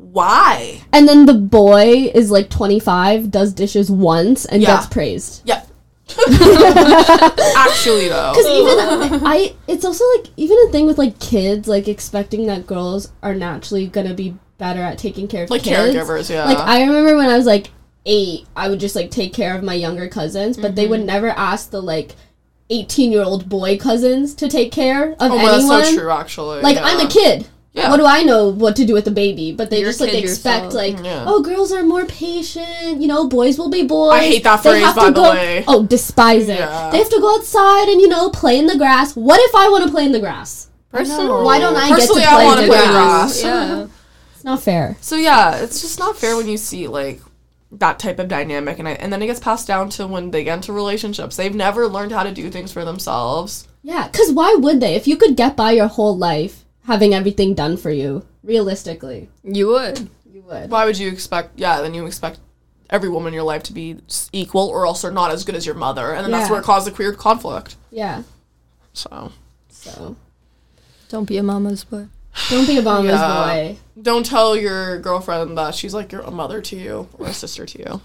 Why? And then the boy is like twenty-five, does dishes once, and Yeah. gets praised. Yeah, Actually, though. Because even I, it's also like even a thing with like kids, like expecting that girls are naturally gonna be better at taking care of Like kids. caregivers, yeah. Like I remember when I was like eight, I would just like take care of my younger cousins, but Mm-hmm. they would never ask the like eighteen year old boy cousins to take care of Oh, anyone. well, that's so true, actually. Like yeah. I'm a kid. Yeah. What do I know what to do with the baby? But they You're a just like kid expect yourself. like, Yeah. oh, girls are more patient. You know, boys will be boys. I hate that They phrase, have by to the go- way. Oh, despise it. Yeah. They have to go outside and you know play in the grass. What if I want to play in the grass? Personally, Why don't I get to Personally, play I in wanna the play grass? grass. Yeah. It's not fair. So yeah, it's just not fair when you see like that type of dynamic, and I, and then it gets passed down to when they get into relationships. They've never learned how to do things for themselves. Yeah, because why would they? If you could get by your whole life having everything done for you, realistically, You would. you would. Why would you expect? Yeah, then you expect every woman in your life to be s- equal, or else they're not as good as your mother, and then that's Yeah. where it causes a weird conflict. Yeah, So so Don't be a mama's boy. don't be a mama's Yeah. boy. don't tell your girlfriend that she's like your a mother to you or a sister to you.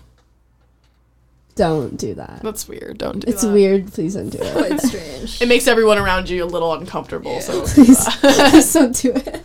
Don't do that. That's weird. Don't do It's that. weird. Please don't do it. Quite strange. It makes everyone around you a little uncomfortable. So Please, please don't do it.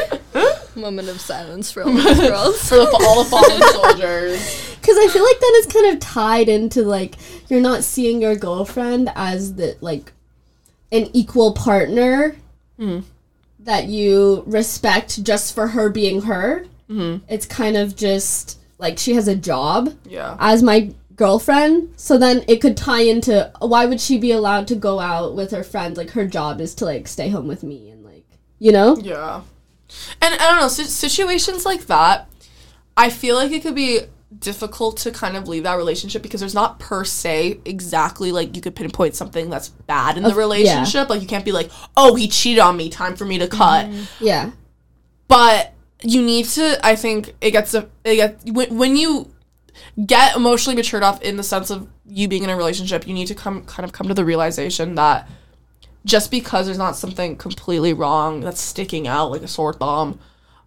Moment of silence for all these girls. for the, all the fallen soldiers. Because I feel like then it's kind of tied into like you're not seeing your girlfriend as the like an equal partner Mm. that you respect just for her being her. Mhm. It's kind of just like she has a job Yeah. as my girlfriend, so then it could tie into why would she be allowed to go out with her friends? Like her job is to like stay home with me and like you know. Yeah. And I don't know, si- situations like that, I feel like it could be difficult to kind of leave that relationship because there's not per se exactly like you could pinpoint something that's bad in the Of- yeah. relationship. Like you can't be like, oh, he cheated on me, time for me to cut. Yeah. But you need to, I think it gets a, it gets, when, when you get emotionally matured off in the sense of you being in a relationship, you need to come kind of come to the realization that just because there's not something completely wrong that's sticking out like a sore thumb,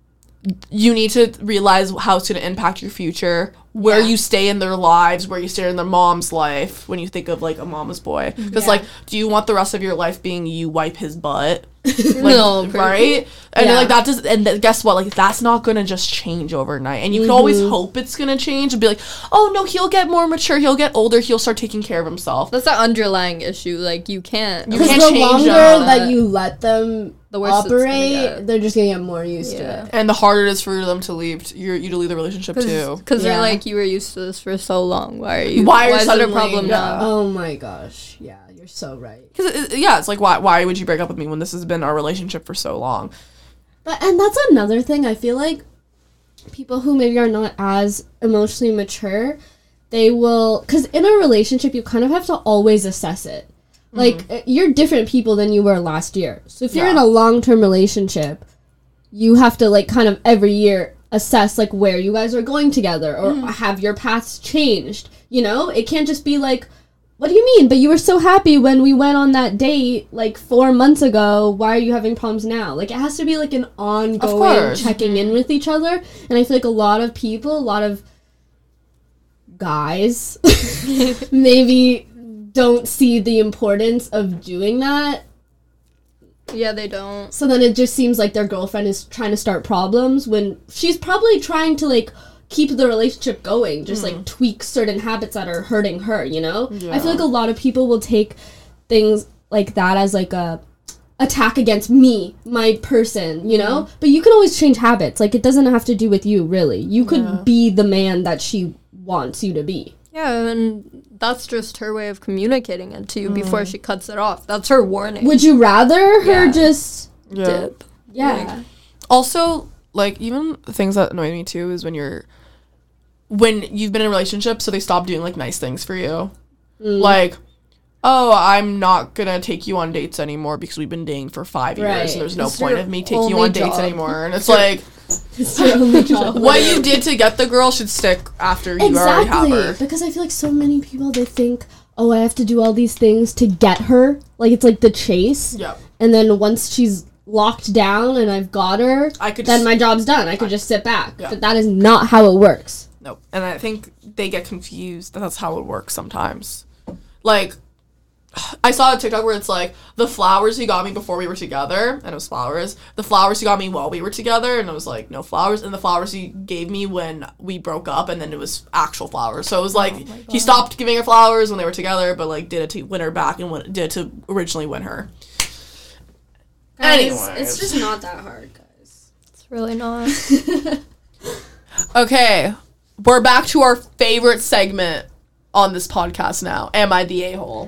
you need to realize how it's going to impact your future, where Yeah. you stay in their lives, where you stay in their mom's life when you think of like a mama's boy. Because Yeah. like, do you want the rest of your life being you wipe his butt? Like, No, right? And Yeah. like that does, and th- guess what? Like that's not gonna just change overnight. And you can always Mhm. hope it's gonna change and be like, oh no, he'll get more mature, he'll get older, he'll start taking care of himself. That's an underlying issue. Like you can't. You Because can't the change longer that. that you let them The worse it's gonna operate, get. they're just gonna get more used Yeah. to it. And the harder it is for them to leave, t- you you to leave the relationship too. Because Yeah. they're like, you were used to this for so long. Why are you? Why are you is it a suddenly- problem yeah. now? Oh my gosh. Yeah, you're so right. Because yeah, it's like why why would you break up with me when this has been our relationship for so long? But and that's another thing. I feel like people who maybe are not as emotionally mature, they will because in a relationship you kind of have to always assess it. Like uh, you're different people than you were last year. So if you're in Yeah. a long-term relationship, you have to like kind of every year assess like where you guys are going together or have your paths changed. You know, it can't just be like, what do you mean? But you were so happy when we went on that date like four months ago. Why are you having problems now? Like it has to be like an ongoing course. checking in with each other. And I feel like a lot of people, a lot of guys, maybe don't see the importance of doing that. Yeah, they don't. So then it just seems like their girlfriend is trying to start problems when she's probably trying to like keep the relationship going, just like tweak certain habits that are hurting her, you know? I feel like a lot of people will take things like that as like a attack against me, my person, you know? But you can always change habits. Like it doesn't have to do with you, really. You could Yeah. be the man that she wants you to be. Yeah, and that's just her way of communicating it to you before she cuts it off. That's her warning. Would you rather her Yeah. just Yeah. Dip. yeah. Also, like even things that annoy me too is when you're when you've been in a relationship, so they stop doing like nice things for you, Mm. like. Oh, I'm not gonna take you on dates anymore because we've been dating for five years, Right. and there's no It's point your of me taking you only on dates job. anymore. And it's like, It's your only job. what you did to get the girl should stick after you already have Exactly, her. because I feel like so many people they think, oh, I have to do all these things to get her. Like it's like the chase, Yeah, and then once she's locked down and I've got her, I could. then Just, my job's done. I could just sit back. Yeah. But that is not how it works. no, and I think they get confused that that's how it works sometimes. like, I saw a TikTok where it's like, the flowers he got me before we were together, and it was flowers. The flowers he got me while we were together, and it was like, no flowers. And the flowers he gave me when we broke up, and then it was actual flowers. So it was like, oh he stopped giving her flowers when they were together, but like did it to win her back and win, did it to originally win her. Guys, Anyways. it's just not that hard, guys. It's really not. Okay, we're back to our favorite segment on this podcast now. Am I the a-hole?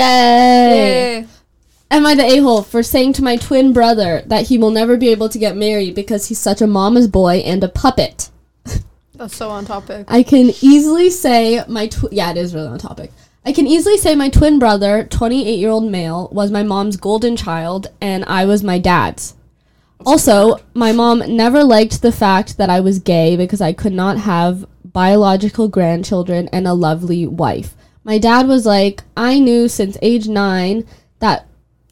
Yay! Yay. Am I the a-hole for saying to my twin brother that he will never be able to get married because he's such a mama's boy and a puppet? That's so on topic. I can easily say my tw- yeah, it is really on topic. I can easily say my twin brother, twenty-eight-year-old male, was my mom's golden child, and I was my dad's. Also, my mom never liked the fact that I was gay because I could not have biological grandchildren and a lovely wife. My dad was like, I knew since age nine that...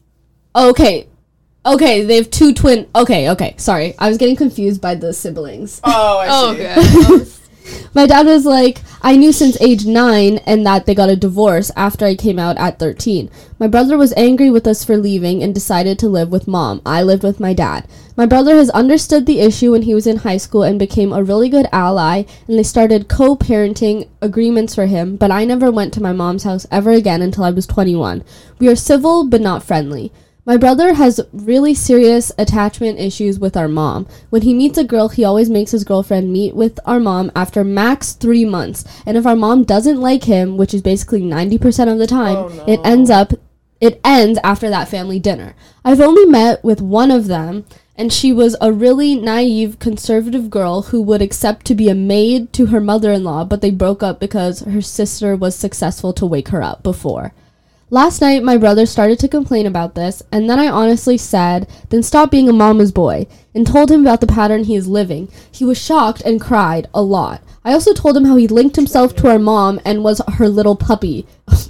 Okay, okay, they have two twin... Okay, okay, sorry. I was getting confused by the siblings. Oh, I Oh, see. okay. My dad was like, I knew since age nine and that they got a divorce after I came out at thirteen. My brother was angry with us for leaving and decided to live with mom. I lived with my dad. My brother has understood the issue when he was in high school and became a really good ally, and they started co-parenting agreements for him, but I never went to my mom's house ever again until I was twenty-one. We are civil but not friendly. My brother has really serious attachment issues with our mom. When he meets a girl, he always makes his girlfriend meet with our mom after max three months. And if our mom doesn't like him, which is basically ninety percent of the time, Oh, no. it ends up it ends after that family dinner. I've only met with one of them, and she was a really naive, conservative girl who would accept to be a maid to her mother-in-law, but they broke up because her sister was successful to wake her up before. Last night, my brother started to complain about this, and then I honestly said, then stop being a mama's boy, and told him about the pattern he is living. He was shocked and cried a lot. I also told him how he linked himself to our mom and was her little puppy.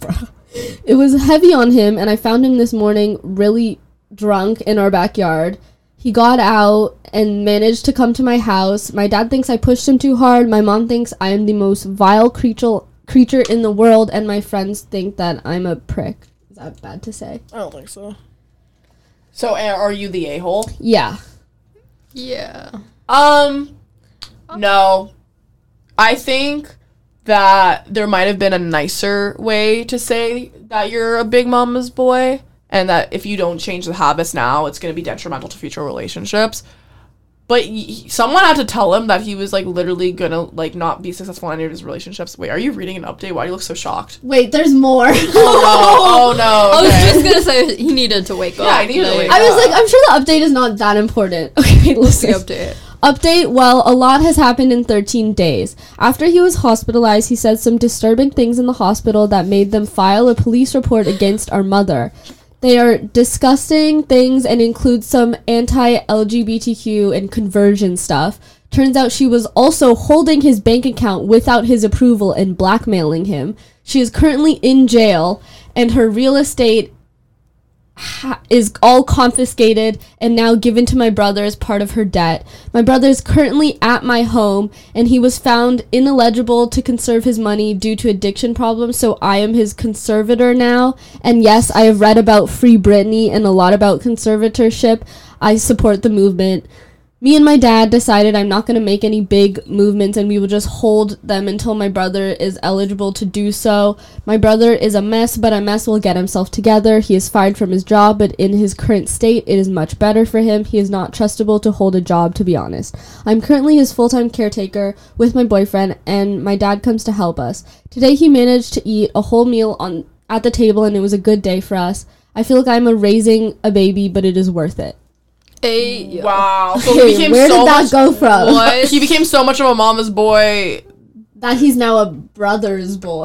It was heavy on him, and I found him this morning really drunk in our backyard. He got out and managed to come to my house. My dad thinks I pushed him too hard. My mom thinks I am the most vile creature creature in the world, and my friends think that I'm a prick. Is that bad to say? I don't think so. So, a- are you the a-hole? Yeah. Yeah. Um, no. I think that there might have been a nicer way to say that you're a big mama's boy, and that if you don't change the habits now, it's going to be detrimental to future relationships. But y- someone had to tell him that he was, like, literally gonna, like, not be successful in any of his relationships. Wait, are you reading an update? Why do you look so shocked? Wait, there's more. Oh, no. Oh, no. I was Okay. just gonna say he needed to wake up. Yeah, I needed to wake I was Yeah. like, I'm sure the update is not that important. Okay, What's the listen. update? Update, well, a lot has happened in thirteen days. After he was hospitalized, he said some disturbing things in the hospital that made them file a police report against our mother. They are disgusting things and include some anti-L G B T Q and conversion stuff. Turns out she was also holding his bank account without his approval and blackmailing him. She is currently in jail, and her real estate ha- is all confiscated and now given to my brother as part of her debt. My brother is currently at my home, and he was found ineligible to conserve his money due to addiction problems, so I am his conservator now. And yes, I have read about Free Britney and a lot about conservatorship. I support the movement. Me and my dad decided I'm not going to make any big movements, and we will just hold them until my brother is eligible to do so. My brother is a mess, but a mess will get himself together. He is fired from his job, but in his current state, it is much better for him. He is not trustable to hold a job, to be honest. I'm currently his full-time caretaker with my boyfriend, and my dad comes to help us. Today, he managed to eat a whole meal on at the table, and it was a good day for us. I feel like I'm a raising a baby, but it is worth it. Hey, yo. Wow. So Hey, he became where so did that much, go from? What? He became so much of a mama's boy. That he's now a brother's boy.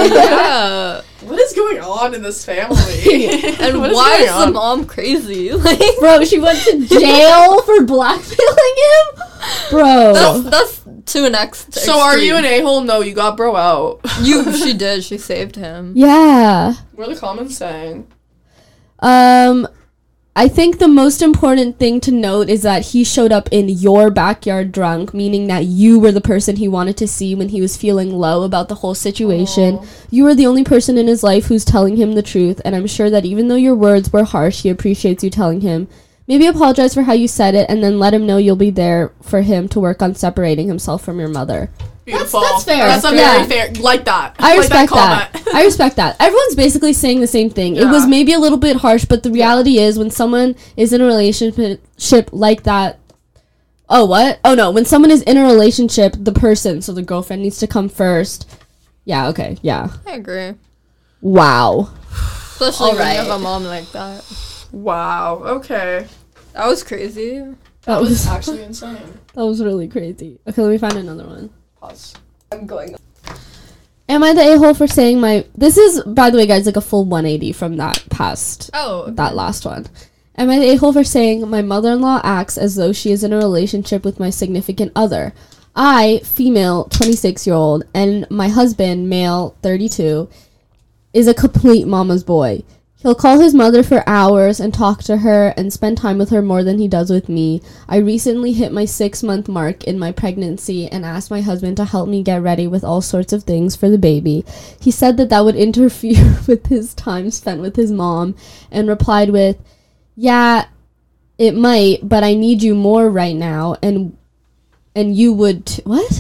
Yeah. What is going on in this family? And What why going is the on? mom crazy? Like, Bro, she went to jail for blackmailing him? Bro. that's, that's to an ex. So are you an a-hole? No, you got bro out. You, she did. She saved him. Yeah. What are the comments saying? Um, I think the most important thing to note is that he showed up in your backyard drunk, meaning that you were the person he wanted to see when he was feeling low about the whole situation. Aww. You were the only person in his life who's telling him the truth, and I'm sure that even though your words were harsh, he appreciates you telling him. Maybe apologize for how you said it, and then let him know you'll be there for him to work on separating himself from your mother. Beautiful. That's, that's fair. That's a yeah. very fair. Like that. I like respect that. that. I respect that. Everyone's basically saying the same thing. It Yeah. was maybe a little bit harsh, but the reality yeah. is when someone is in a relationship like that. Oh, what? Oh, no. When someone is in a relationship, the person, so the girlfriend, needs to come first. Yeah, okay. Yeah. I agree. Wow. Especially All when right. you have a mom like that. Wow. Okay. That was crazy. That, That was, was actually insane. That was really crazy. Okay, let me find another one. Pause. I'm going. Am I the a-hole for saying my... This is, by the way, guys, like a full one eighty from that past... Oh. Okay. That last one. Am I the a-hole for saying my mother-in-law acts as though she is in a relationship with my significant other? I, female, twenty-six-year-old, and my husband, male, thirty-two, is a complete mama's boy. He'll call his mother for hours and talk to her and spend time with her more than he does with me. I recently hit my six-month mark in my pregnancy and asked my husband to help me get ready with all sorts of things for the baby. He said that that would interfere with his time spent with his mom and replied with, yeah, it might, but I need you more right now, and and you would... T- what?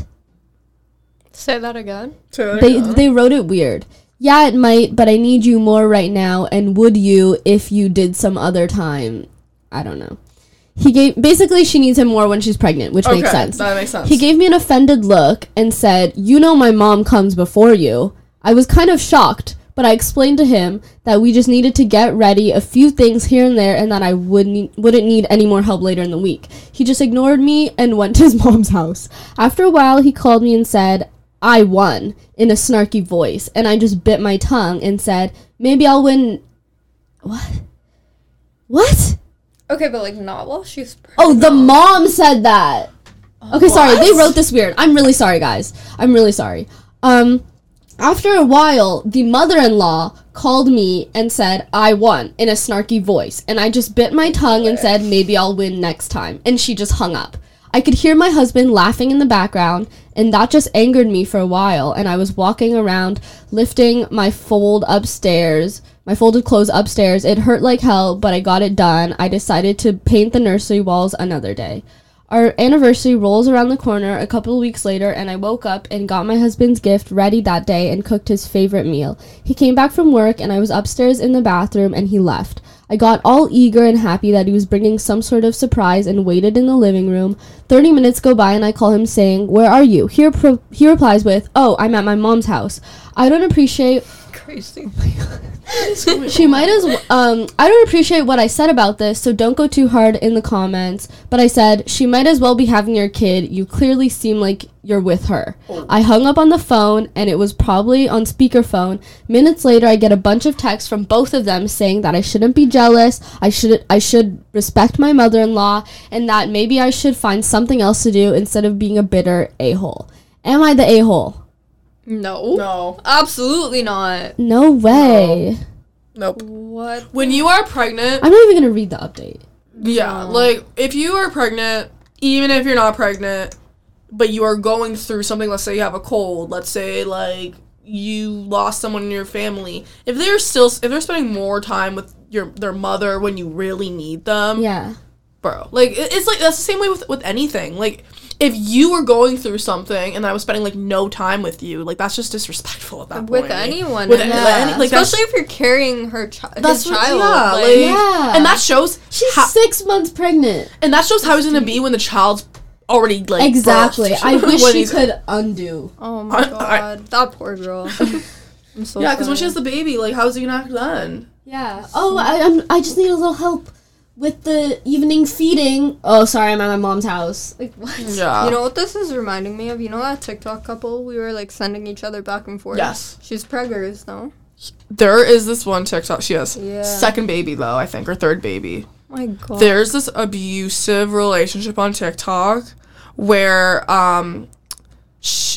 Say that again. They they wrote it weird. Yeah, it might, but I need you more right now, and would you if you did some other time? I don't know. He gave... Basically, she needs him more when she's pregnant, which okay, makes sense. That makes sense. He gave me an offended look and said, you know my mom comes before you. I was kind of shocked, but I explained to him that we just needed to get ready a few things here and there and that I wouldn't, wouldn't need any more help later in the week. He just ignored me and went to his mom's house. After a while, he called me and said, I won, in a snarky voice, and I just bit my tongue and said, maybe I'll win... What? What? Okay, but like not while she's pregnant. Oh, the mom said that. Okay, sorry, What? they wrote this weird. I'm really sorry, guys. I'm really sorry. Um, after a while, the mother-in-law called me and said, I won, in a snarky voice, and I just bit my tongue and said, maybe I'll win next time, and she just hung up. I could hear my husband laughing in the background, and that just angered me for a while, and I was walking around lifting my fold upstairs, my folded clothes upstairs. It hurt like hell, but I got it done. I decided to paint the nursery walls another day. Our anniversary rolls around the corner a couple of weeks later, and I woke up and got my husband's gift ready that day and cooked his favorite meal. He came back from work, and I was upstairs in the bathroom, and he left. I got all eager and happy that he was bringing some sort of surprise and waited in the living room. Thirty minutes go by, and I call him saying, where are you? He, rep- he replies with, oh, I'm at my mom's house. I don't appreciate... Crazy. She might as well, um, I don't appreciate what I said about this, so don't go too hard in the comments, but I said, she might as well be having your kid, you clearly seem like you're with her. Oh. I hung up on the phone, and it was probably on speakerphone. Minutes later, I get a bunch of texts from both of them saying that I shouldn't be jealous, I should, I should respect my mother-in-law, and that maybe I should find something else to do instead of being a bitter a-hole. Am I the a-hole? No. No. Absolutely not. No way. No. Nope. What? When you are pregnant... I'm not even going to read the update. Yeah, No. like, if you are pregnant, even if you're not pregnant, but you are going through something, let's say you have a cold, let's say, like, you lost someone in your family, if they're still, if they're spending more time with your their mother when you really need them... Yeah. Bro, like, it, it's like, that's the same way with, with anything. Like, if you were going through something and I was spending, like, no time with you, like, that's just disrespectful at that point. With anyone. With yeah. any, like, especially if you're carrying her chi- that's his what- child. yeah, like, like, Yeah. and that shows She's how, six months pregnant. and that shows how he's gonna be when the child's already, like, Exactly. birthed. I wish When she he's- could undo. Oh my I- I- god. That poor girl. I'm so Yeah, because when she sorry. has the baby, like, how's he gonna act then? Yeah. Oh, I I'm, I just need a little help with the evening feeding. Oh, sorry, I'm at my mom's house. Like, what? Yeah. You know what this is reminding me of? You know that TikTok couple we were like sending each other back and forth? Yes. She's preggers, no? There is this one TikTok. She has Yeah. second baby, though, I think, or third baby. My god. There's this abusive relationship on TikTok where, um, sh-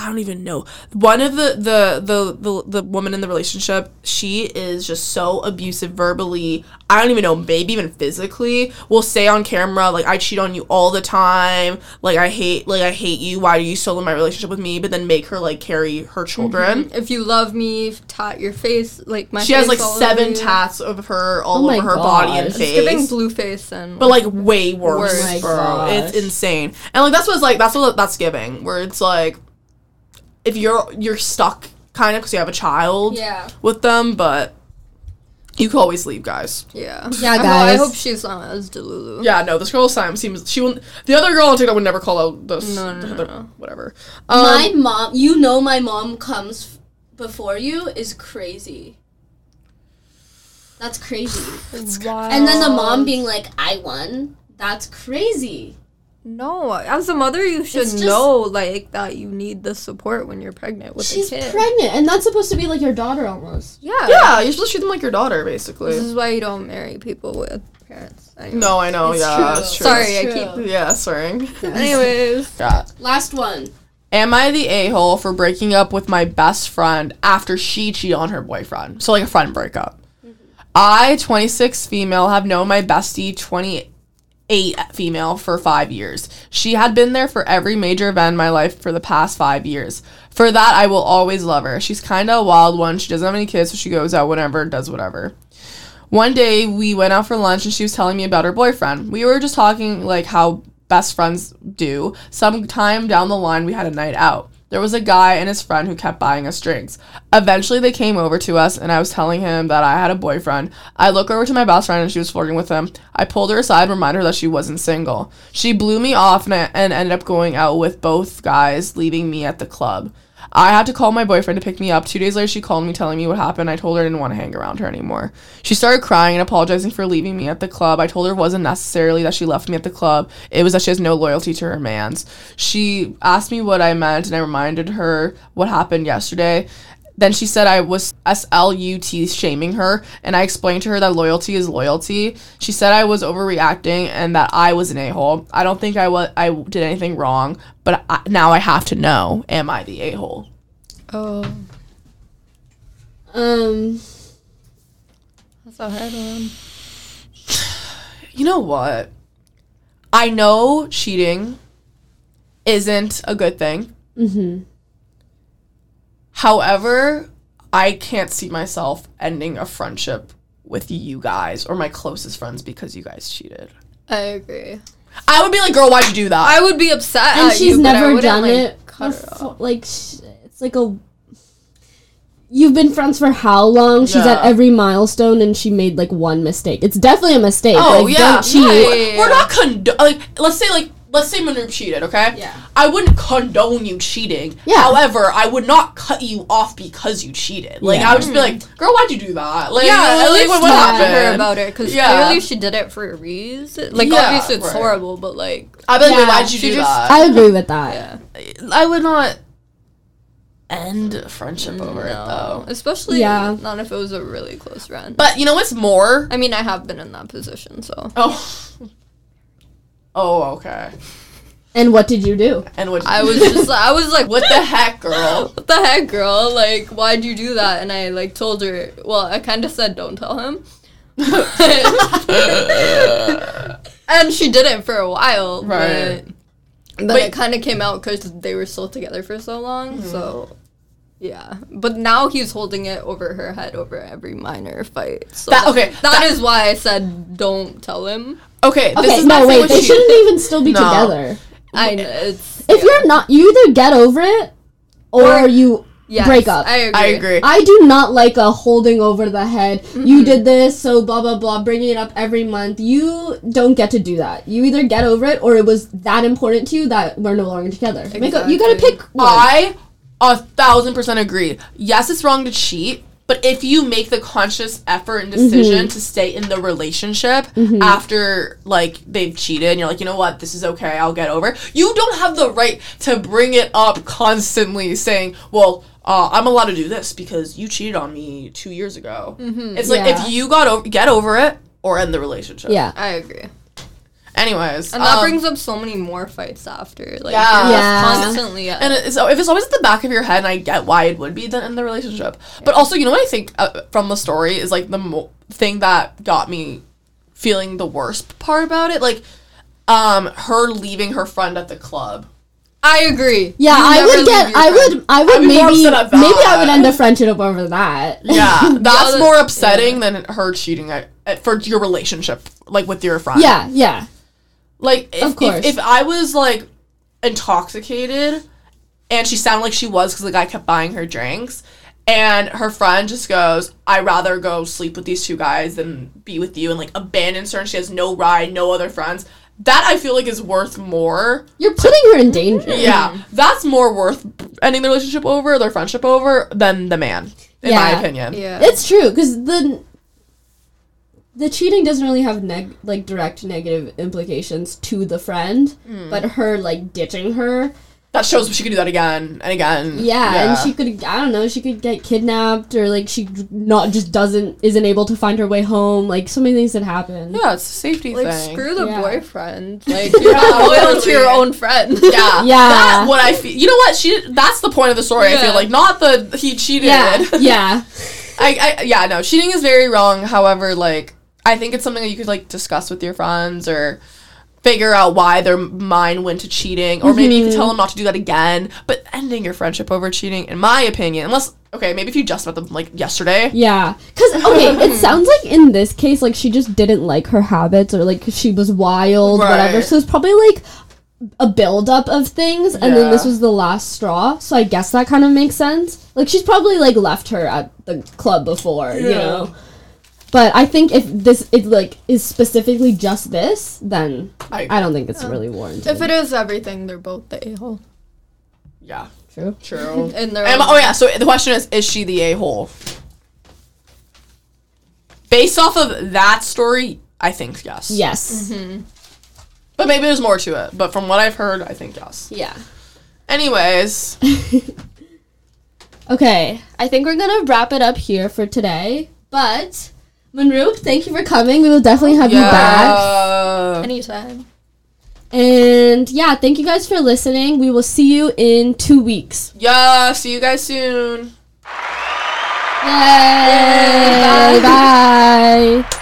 I don't even know. One of the, the the the the woman in the relationship, she is just so abusive verbally. I don't even know, maybe even physically. Will say on camera like, I cheat on you all the time. Like I hate like I hate you. Why are you still in my relationship with me? But then make her like carry her children. Mm-hmm. If you love me, tat your face like my. She face has like all seven over you. tats of her all Oh my over her body and gosh. face. It's giving blue face and. But like way worse, Worse. Oh my bro. gosh. It's insane. And like that's what it's like. That's what that's giving. Where it's like, if you're you're stuck kind of because you have a child yeah. with them, but you can always leave, guys. Yeah. Yeah, I ho- guys. I hope she's not as delulu. Yeah, no, this girl Sam seems she wouldn't. The other girl on TikTok would never call out this. No, no, the- no, the- no. Whatever. Um, My mom, you know, my mom comes f- before you is crazy. That's crazy. Wild. And then the mom being like, I won. That's crazy. No, as a mother, you should It's just- know like that you need the support when you're pregnant with She's a kid. pregnant, and that's supposed to be like your daughter almost. yeah. yeah, you're supposed to treat them like your daughter, basically. This is why you don't marry people with parents. Anyway. No, I know. It's yeah, true. it's true. Sorry, I True. keep. Yeah, sorry. Anyways, Yeah. Last one. Am I the a-hole for breaking up with my best friend after she cheated on her boyfriend? So like a friend breakup. I, twenty-six female, have known my bestie, twenty-eight female, for five years. She had been there for every major event in my life for the past five years. For that, I will always love her. She's kind of a wild one. She doesn't have any kids, so she goes out whenever, does whatever. One day, we went out for lunch, and she was telling me about her boyfriend. We were just talking, like, how best friends do. Sometime down the line, we had a night out. There was a guy and his friend who kept buying us drinks. Eventually, they came over to us, and I was telling him that I had a boyfriend. I look over to my best friend, and she was flirting with him. I pulled her aside and reminded her that she wasn't single. She blew me off and, I, and ended up going out with both guys, leaving me at the club. I had to call my boyfriend to pick me up. Two days later, she called me telling me what happened. I told her I didn't want to hang around her anymore. She started crying and apologizing for leaving me at the club. I told her it wasn't necessarily that she left me at the club. It was that she has no loyalty to her mans. She asked me what I meant, and I reminded her what happened yesterday. Then she said I was S L U T shaming her, and I explained to her that loyalty is loyalty. She said I was overreacting and that I was an a-hole. I don't think I, wa- I did anything wrong, but I, now I have to know, am I the a-hole? oh, Um, that's a hard one. You know what? I know cheating isn't a good thing. mm-hmm. However, I can't see myself ending a friendship with you guys or my closest friends because you guys cheated. I agree. I would be like, girl, why'd you do that? I would be upset And at she's you, but I never wouldn't, done like, it. cut her befo- off. Like, sh- it's like a. You've been friends for how long? She's Yeah. at every milestone, and she made like one mistake. It's definitely a mistake. Oh, like, yeah. Don't cheat. Yeah, yeah, yeah. We're not condo- like let's say like let's say Manur cheated, okay? Yeah. I wouldn't condone you cheating. Yeah. However, I would not cut you off because you cheated. Like Yeah. I would just be like, girl, why'd you do that? Like, Yeah, like, at least what, talk what to her happened? about it, because Yeah. clearly she did it for a reason. Like, Yeah, obviously it's right. horrible, but like, I'd be like, wait, Yeah, why'd you she do just- that? I agree with that. yeah. I would not end a friendship over it though. Especially Yeah. not if it was a really close friend. But you know what's more? I mean, I have been in that position, so. Oh. Oh, okay. And what did you do? And what? I was just, I was like, what the heck, girl? what the heck, girl? Like, why'd you do that? And I, like, told her, well, I kind of said, don't tell him. And she did it for a while, Right. but then Wait. it kind of came out because they were still together for so long, so... Yeah, but now he's holding it over her head over every minor fight. So That- okay, that that- is why I said don't tell him. Okay, this Okay, is my no, thing wait. with They cheat- shouldn't even still be No. together. I know it's If yeah. you're not, you either get over it, or, Or- you Yes, break up. I agree. I agree. I do not like a holding over the head. Mm-hmm. You did this, so blah blah blah, bringing it up every month. You don't get to do that. You either get over it, or it was that important to you that we're no longer together. Make a, you gotta Exactly. pick one. I a thousand percent agree. Yes, it's wrong to cheat, but if you make the conscious effort and decision to stay in the relationship after like they've cheated, and you're like, you know what, this is okay, I'll get over it, you don't have the right to bring it up constantly, saying, well, uh, I'm allowed to do this because you cheated on me two years ago. It's like Yeah. if you got over, get over it or end the relationship. Yeah. I agree. Anyways, And that um, brings up so many more fights after. Like, Yeah. you're Yeah. constantly at and it's, so if it's always at the back of your head, and I get why it would be then in the relationship. But also, you know what I think uh, from the story is like the mo- thing that got me feeling the worst part about it, like um her leaving her friend at the club. I agree. Yeah, You I never would leave get. your I friend. would. I would I'd be more maybe. upset at Maybe I that. would end a friendship over that. Yeah, that's other- more upsetting than her cheating at, at, for your relationship, like with your friend. Yeah. Yeah. Like, if, Of course. if, if I was, like, intoxicated and she sounded like she was because the guy kept buying her drinks, and her friend just goes, I'd rather go sleep with these two guys than be with you, and, like, abandons her, and she has no ride, no other friends, that I feel like is worth more. You're putting her in danger. Yeah, that's more worth ending the relationship over, their friendship over, than the man, in my Yeah. opinion. Yeah. It's true because the the cheating doesn't really have neg- like direct negative implications to the friend, but her like ditching her, That shows she could do that again and again. yeah, and she could I don't know she could get kidnapped or like she not just doesn't isn't able to find her way home. Like so many things that happen. Yeah, it's a safety Like, thing. screw the Yeah. boyfriend. Like, you're not loyal to literally. your own friend. Yeah, Yeah. That's what I feel. You know what? She. That's the point of the story. I Yeah. feel like not the he cheated. Yeah, yeah, I, I. Yeah. No, cheating is very wrong. However, like I think it's something that you could like discuss with your friends or figure out why their mind went to cheating, or maybe you could tell them not to do that again. But ending your friendship over cheating, in my opinion, unless okay, maybe if you just met them like yesterday. yeah. Because okay, it sounds like in this case, like she just didn't like her habits or like she was wild, whatever. Right. So it's probably like a buildup of things, and then this Yeah. was the last straw. So I guess that kind of makes sense. Like she's probably like left her at the club before, you Yeah. know. But I think if this it like is specifically just this, then I, I don't think it's really warranted. If it is everything, they're both the a-hole. yeah. True. True. In their Am- own oh yeah. So the question is: is she the a-hole? Based off of that story, I think yes. Yes. But maybe there's more to it. But from what I've heard, I think yes. Yeah. Anyways, Okay, I think we're gonna wrap it up here for today. But Manroop, thank you for coming. We will definitely have you back. yeah. Anytime. And yeah, thank you guys for listening. We will see you in two weeks. Yeah. See you guys soon. Yay! Bye. Bye.